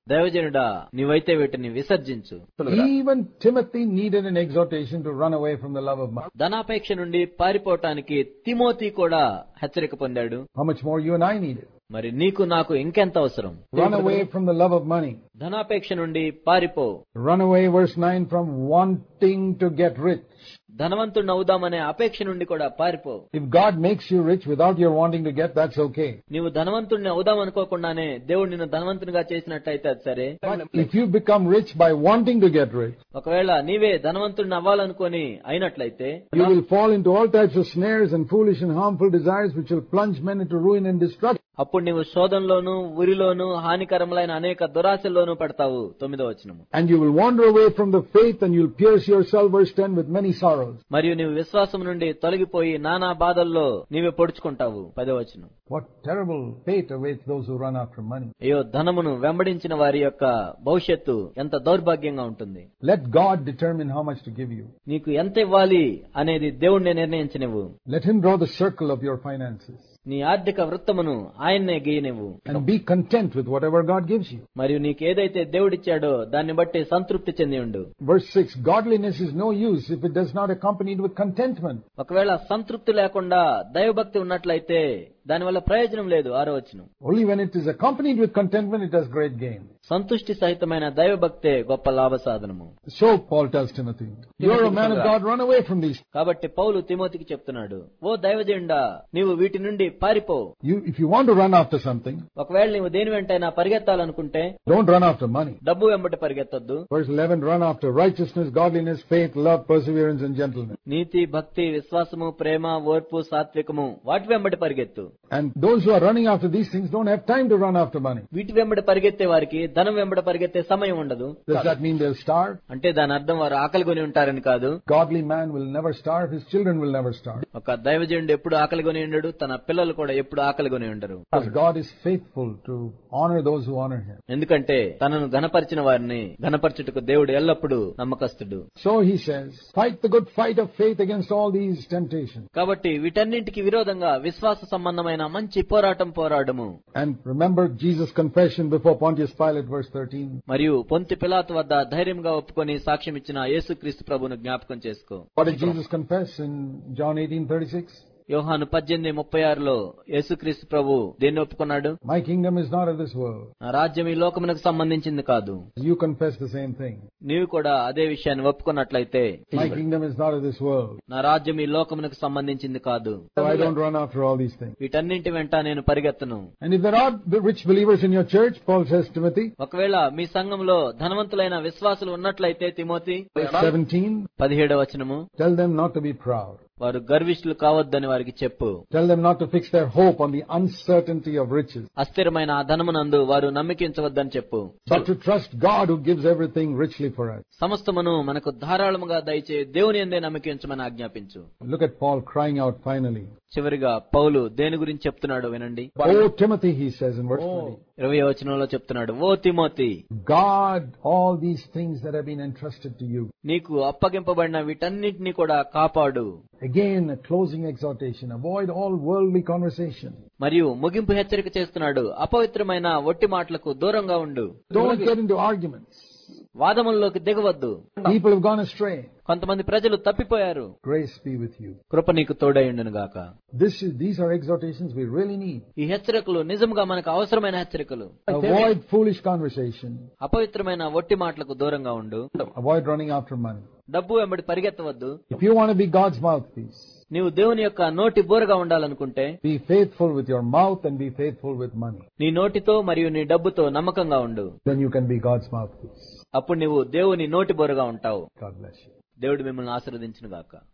దైవజనుడా నీవైతే వీటిని విసర్జించు. Even Timothy needed an exhortation to run away from the love of money. ధనాపేక్ష నుండి పారిపోవటానికి తిమోతి కూడా హెచ్చరిక పొందాడు. How much more you and I need it? మరి నీకు నాకు ఇంకెంత అవసరం? Run away from the love of money. ధనాపేక్ష నుండి పారిపో. Run away, verse nine, from wanting to get rich. ధనవంతుడిని అవుదామనే అపేక్ష నుండి కూడా పారిపో. If God makes you rich without your wanting to get, that's okay. నీవు ధనవంతుడిని అవుదాం అనుకోకుండానే దేవుడు నిన్ను ధనవంతునిగా చేసినట్లయితే అది సరే. If you become rich by wanting to get rich, ఒకవేళ నీవే ధనవంతుడిని అవ్వాలనుకొని అయినట్లయితే, you will fall into all types of snares and foolish and harmful desires which will plunge men into ruin and destruction. అప్పుడు నీవు శోధనలోను ఉరిలోను హానికరములైన అనేక దురాశల్లోనూ పడతావు. తొమ్మిదో వచనము. And you will wander away from the faith and you'll pierce yourself, verse ten, with many sorrows. మరియు నీవు విశ్వాసం నుండి తొలగిపోయి నానా బాధల్లో నీవే పొడుచుకుంటావు. పదో వచనం. What terrible fate awaits those who run after money. అయ్యో, ధనమును వెంబడించిన వారి యొక్క భవిష్యత్తు ఎంత దౌర్భాగ్యంగా ఉంటుంది. Let God determine how much to give you. నీకు ఎంత ఇవ్వాలి అనేది దేవుణ్ణి నిర్ణయించనివ్వు. Let him draw the circle of your finances. నీ ఆర్థిక వృత్తమును ఆయన్నే గీయనివ్వు. And be content with whatever God gives you. మరియు నీకు ఏదైతే దేవుడిచ్చాడో దాన్ని బట్టి సంతృప్తి చెంది ఉండు. Verse six, godliness is no use if it does not accompanied with contentment. ఒకవేళ సంతృప్తి లేకుండా దైవభక్తి ఉన్నట్లయితే దానివల్ల ప్రయోజనం లేదు. ఆరో వచనం. Only when it is accompanied with contentment it has great gain. సంతుష్టి సహితమైన దైవభక్తే గొప్ప లాభ సాధనము. So Paul tells Timothy, you're a man of God, run away from these. కాబట్టి పౌలు తిమోతికి చెప్తున్నాడు, ఓ దైవజనుడా నీవు వీటి నుండి పారిపో. You, if you want to run after something, ఒకవేళ నీవు దేని వెంటైనా పరిగెత్తాలనుకుంటే don't run after money. డబ్బు వెంబడి పరిగెత్తొద్దు. Verse eleven, run after righteousness, godliness, faith, love, perseverance and gentleness. నీతి, భక్తి, విశ్వాసము, ప్రేమ, ఓర్పు, సాత్వికము వాటి వెంబడి పరిగెత్తు. And those who are running after these things don't have time to run after money. వీటి వెంబడి పరిగెత్తే వారికి ధనం వెంబడి పరిగెత్తే సమయం ఉండదు. Does that mean they'll starve? అంటే దాని అర్థం వారు ఆకలిగొని ఉంటారని కాదు. Godly man will never starve, his children will never starve. ఒక దైవజనుడు ఎప్పుడు ఆకలిగొని ఉండడు, తన పిల్లలు కూడా ఎప్పుడు ఆకలిగొని ఉండరు. Because God is faithful to honor those who honor him. ఎందుకంటే తనను ఘనపరిచిన వారిని ఘనపరచుటకు దేవుడు ఎల్లప్పుడూ నమ్మకస్తుడు. So he says, fight the good fight of faith against all these temptations. కాబట్టి వీటన్నింటికి విరోధంగా విశ్వాస సంబంధమైన మంచి పోరాటం పోరాడము. And remember Jesus' confession before Pontius Pilate, verse thirteen. మరియు పొంతి పిలాతు వద్ద ధైర్యంగా ఒప్పుకొని సాక్ష్యం ఇచ్చిన యేసుక్రీస్తు ప్రభువును జ్ఞాపకం చేసుకో. What did Jesus confess in John eighteen thirty-six? యోహాను పద్దెనిమిది ముప్పై ఆరులో యేసుక్రీస్తు ప్రభు దేన్ని ఒప్పుకున్నాడు? My kingdom is not of this world. నా రాజ్యం ఈ లోకమునకు సంబంధించింది కాదు. You confess the same thing. నీవు కూడా అదే విషయాన్ని ఒప్పుకున్నట్లయితే, My kingdom is not of this world. నా రాజ్యం ఈ లోకమునకు సంబంధించింది కాదు. So I don't run after all these things. వీటన్నింటి వెంట నేను పరిగెత్తను. And if there are rich believers in your church, Paul says Timothy, ఒకవేళ మీ సంఘంలో ధనవంతులైన విశ్వాసులు ఉన్నట్లయితే తిమోతి seventeen, పదిహేడవ వచనము, tell them not to be proud. వారు గర్విష్ఠులు కావద్దని వారికి చెప్పు. Tell them not to fix their hope on the uncertainty of riches, అస్థిరమైన ఆ ధనమునందు వారు నమ్మికించవద్దని చెప్పు. but to trust God who gives everything richly for us. సమస్తమును మనకు ధారాళముగా దయచే దేవుని యందే నమ్మికించమని ఆజ్ఞాపించు. Look at Paul crying out finally. చివరిగా పౌలు దేని గురించి చెప్తున్నాడో వినండి. Oh Timothy, he says in verse twenty. ఇరవై వచనంలో చెప్తున్నాడు, ఓ Timothy, God all these things that have been entrusted to you. నీకు అప్పగింపబడిన వీటన్నిటిని కూడా కాపాడు. Again a closing exhortation, avoid all worldly conversation. మరియు ముగింపు హెచ్చరిక చేస్తున్నాడు, అపవిత్రమైన ఒట్టి మాటలకు దూరంగా ఉండు. Don't get into arguments. వాదముల్లోకి దిగవద్దు. People have gone astray. కొంతమంది ప్రజలు తప్పిపోయారు. Grace be with you. కృప నీకు తోడైయుండును గాక. This is, these are exhortations we really need. ఈ హెచ్చరికలు నిజంగా మనకు అవసరమైన హెచ్చరికలు. Avoid foolish conversation. అపవిత్రమైన ఒట్టి మాటలకు దూరంగా ఉండు. Avoid running after money. డబ్బు వెంబడి పరిగెత్తవద్దు. If you want to be God's mouthpiece, నీవు దేవుని యొక్క నోటి బోరగా ఉండాలనుకుంటే, be faithful with your mouth and be faithful with money. నీ నోటితో మరియు నీ డబ్బుతో నమ్మకంగా ఉండు. Then you can be God's mouthpiece. అప్పుడు నీవు దేవుని నోటి బోరగా ఉంటావు. God bless you. దేవుడు మిమ్మల్ని ఆశీర్వదించును గాక.